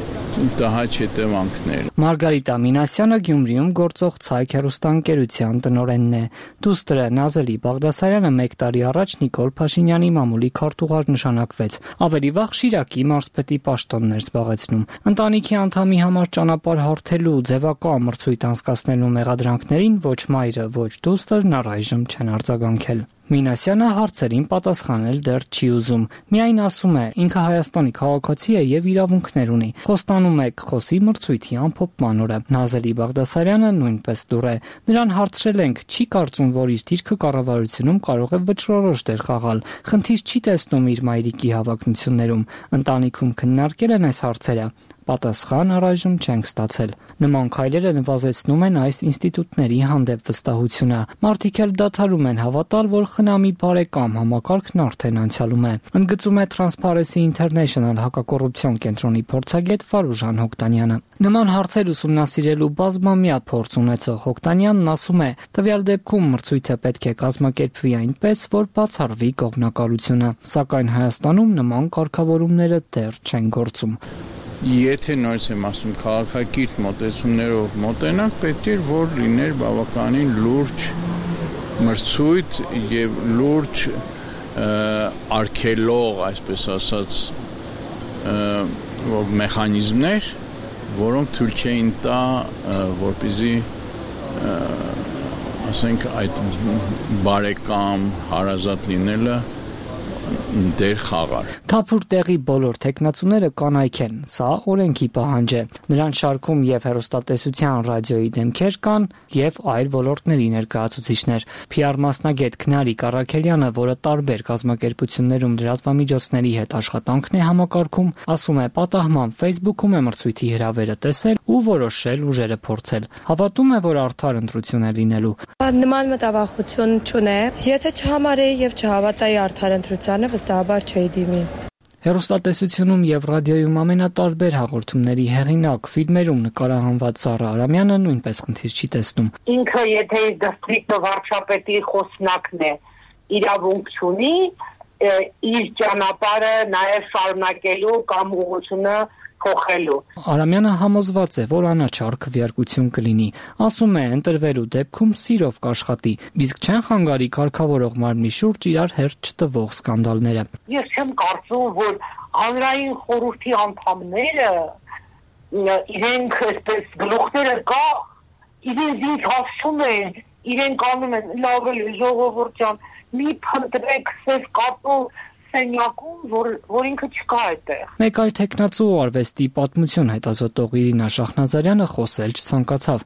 տհաճ հետևանքներ։ Մարգարիտա Մինասյանը Գյումրիում գործող Ցայք հեռուստաընկերության տնօրենն է։ Դուստրը Նազելի Բաղդասարյանը 1 տարի առաջ Նիկոլ Փաշինյանի մամուլի քարտուղար նշանակվեց։ Ավելի վաղ Շիրակի մարզպետի պաշտոններ զբաղեցնում։ Ընտանիքի անդամի համար ճանապարհ հարթելու ձևակա մրցույթ անցկացնելու մեղադրանքներին ոչ մայրը, ոչ դուստրն առայժմ չեն արձագանքել։ Մինասյանը հարցերին պատասխանել դեռ չի ուզում։ Միայն ասում է, ինքը Հայաստանի քաղաքացի է եւ իրավունքներ ունի։ Խոստանում է կխոսի մրցույթի ամփոփման օրը։ Նազելի Բաղդասարյանը նույնպես դուր է։ Նրան հարցրել ենք, չի կարծում, որ իր դիրքը կառավարությունում կարող է վճռորոշ դեր խաղալ։ Խնդիր չի տեսնում իր մայրիկի հավակնություններում։ Ընտանիքում քննարկել են այս հարցերը։ Պատասխան առայժմ չենք ստացել։ Նման քայլերը նվազեցնում են այս ինստիտուտների հանդեպ վստահությունը։ Մարդիկ էլ դադարում են հավատալ, որ խնամի բարեկամ համակարգն արդեն անցյալում է։ Ընդգծում է Transparency International հակակոռուպցիոն կենտրոնի փորձագետ Վարուժան Հոկտանյանը։ Նման հարցեր ուսումնասիրելու բազմամյա փորձ ունեցող Հոկտանյանն ասում է, տվյալ դեպքում մրցույթը պետք է կազմակերպվի այնպես, որ բացառվի կողմնակալությունը, սակայն Հայաստանում նման կարգավորումները դեռ չեն գործում։ Եթե նույնս եմ ասում քաղաքակիրթ մոտեցումներով մոտենանք, պետք է որ լիներ բավականին լուրջ մրցույթ եւ լուրջ արգելող, այսպես ասած, մեխանիզմներ, որոնք թույլ չէին տա, որպեսզի ասենք այդ բարեկամ հարազատ լինելը դեր խաղար։ Թափուր տեղի բոլոր տեխնացուները կանայք են, սա օրենքի պահանջ է։ Նրանց շարքում եւ հեռուստատեսության ռադիոյի դեմքեր կան եւ այլ ոլորտների ներկայացուցիչներ։ PR մասնագետ Քնարիկ Առաքելյանը, որը տարբեր կազմակերպություններում լրատվամիջոցների հետ աշխատանքն է համակարգում, ասում է, պատահման Facebook-ում է մրցույթի հրավերը տեսել ու որոշել ուժերը փորձել։ Հավատում է, որ արդար ընտրություն է լինելու։ Նման մտավախություն չունեմ։ Եթե չհամարեի եւ չհավատայի արդար ընտրությանը, վստահաբար չէի դիմի։ Հեռուստատեսությունում եւ ռադիոյում ամենատարբեր հաղորդումների հեղինակ, ֆիլմերում նկարահանված Սառա Արամյանը նույնպես խնդիր չի տեսնում։ Ինքը եթե դիստրիկտ վարչապետի խոսնակն է, իրավունք ունի իր ճանապարհը նաեւ շարունակելու կամ ուղղությունը փոխելու։ Արամյանը համոզված է, որ անաչառ քվեարկություն կլինի։ Ասում է, ընտրվելու դեպքում սիրով կաշխատի, իսկ չեն խանգարի կարգավորող մարմնի շուրջ իրար հերթ չտվող սկանդալները։ Ես չեմ կարծում, որ հանրային խորհրդի անդամները իրենք այսպես գլուխները կա, իրենց ինչ ասում են, իրենք անում են, լավ է ժողովուրդ ջան, մի փնտրեք, սև կատու սենյակում, որ ինքը չկա այդտեղ։ Մեկ այլ տեխնացու արվեստի պատմություն հետազոտող Իրինա Շախնազարյանը խոսել չցանկացավ։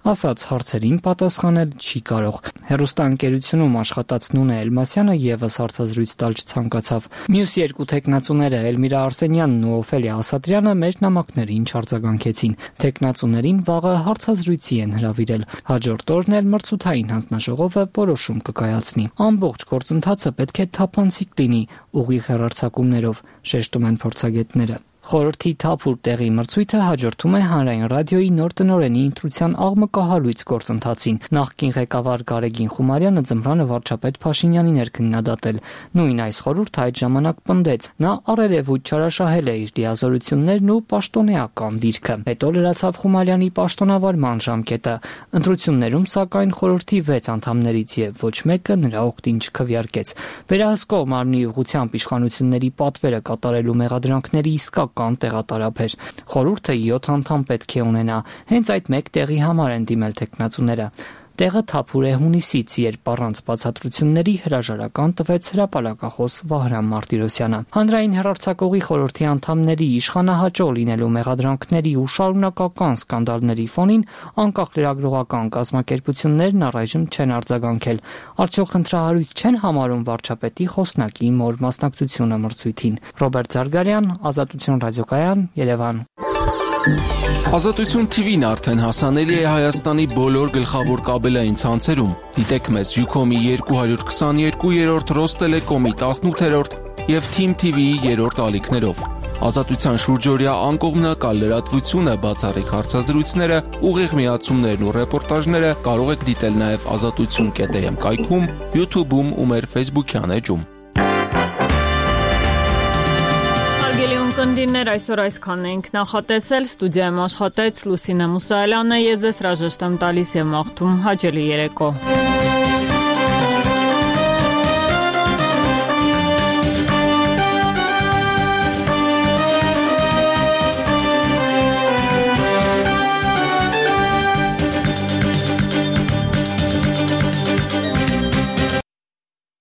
ասաց հարցերին պատասխանել չի կարող։ Հեռուստաընկերությունում աշխատած Նունե Էլմասյանը եւս հարցազրույց տալ չցանկացավ։ Մյուս երկու տեխնացուները Էլմիրա Արսենյանն ու Օֆելիա Ասատրյանը մեր նամակներին չարձագանքեցին։ Տեխնացուներին վաղը հարցազրույցի են հրավիրել։ Հաջորդ օրն էլ մրցութային հանձնաժողովը որոշում կկայացնի։ Ամբողջ գործընթացը պետք է թափանցիկ լինի ուղիղ հեռարձակումներով, շեշտում են փորձագետները։ Խորհրդի թափուր տեղի մրցույթը հաջորդում է Հանրային ռադիոյի նոր տնօրենի ընտրության աղմկահալույց գործընթացին։ Նախկին ղեկավար Գարեգին Խումարյանը ձմռանը վարչապետ Փաշինյանին էր քննադատել։ Նույն այս խորհուրդը այդ ժամանակ պնդեց։ Նա առերևույթ չարաշահել է իր լիազորություններն ու պաշտոնեական դիրքը։ Հետո լրացավ Խումարյանի պաշտոնավարման ժամկետը։ Ընտրություններում սակայն խորհրդի 6 անդամներից եւ ոչ մեկը նրա օգտին չքվեարկեց։ Վերահսկող մարմնի ուղղությամբ իշխանությունների պատվերը կատարելու մեղադրանքների իսկական տեղատարափ էր։ Խորհուրդը 7 անդամ պետք է ունենա։ Հենց այդ մեկ տեղի համար են դիմել տեխնացուները։ Տեղը թափուր է հունիսից, երբ առանց բացատրությունների հրաժարական տվեց հրապարակախոս Վահրամ Մարտիրոսյանը։ Հանրային հեռարձակողի խորհրդի անդամների իշխանահաճո լինելու մեղադրանքների ու շարունակական սկանդալների ֆոնին անկախ լրագրողական կազմակերպություններն առայժմ չեն արձագանքել։ Արդյոք խնդրահարույց չեն համարում վարչապետի խոսնակի մոր մասնակցությունը մրցույթին։ Ռոբերտ Զարգարյան, Ազատություն ռադիոկայան, Երևան։ Ազատություն TV-ն արդեն հասանելի է Հայաստանի բոլոր գլխավոր կաբելային ցանցերում։ Դիտեք մեզ Ucom-ի 222-րդ, Ռոստելեկոմի 18-րդ եւ Team TV-ի 3-րդ ալիքներով։ Ազատության շուրջօրյա անկողմնակալ լրատվությունը, բացառիկ հարցազրույցները, ուղիղ միացումներն ու ռեպորտաժները կարող եք դիտել նաեւ azatutsun.am կայքում, YouTube-ում ու մեր Facebook-յան էջում։ Կնդիրներ այսօր այսքանն ենք նախատեսել, ստուդիայում աշխատեց Լուսինե Մուսայելյանը, ես ձեզ հրաժեշտ եմ տալիս եւ մաղթում հաճելի երեկո։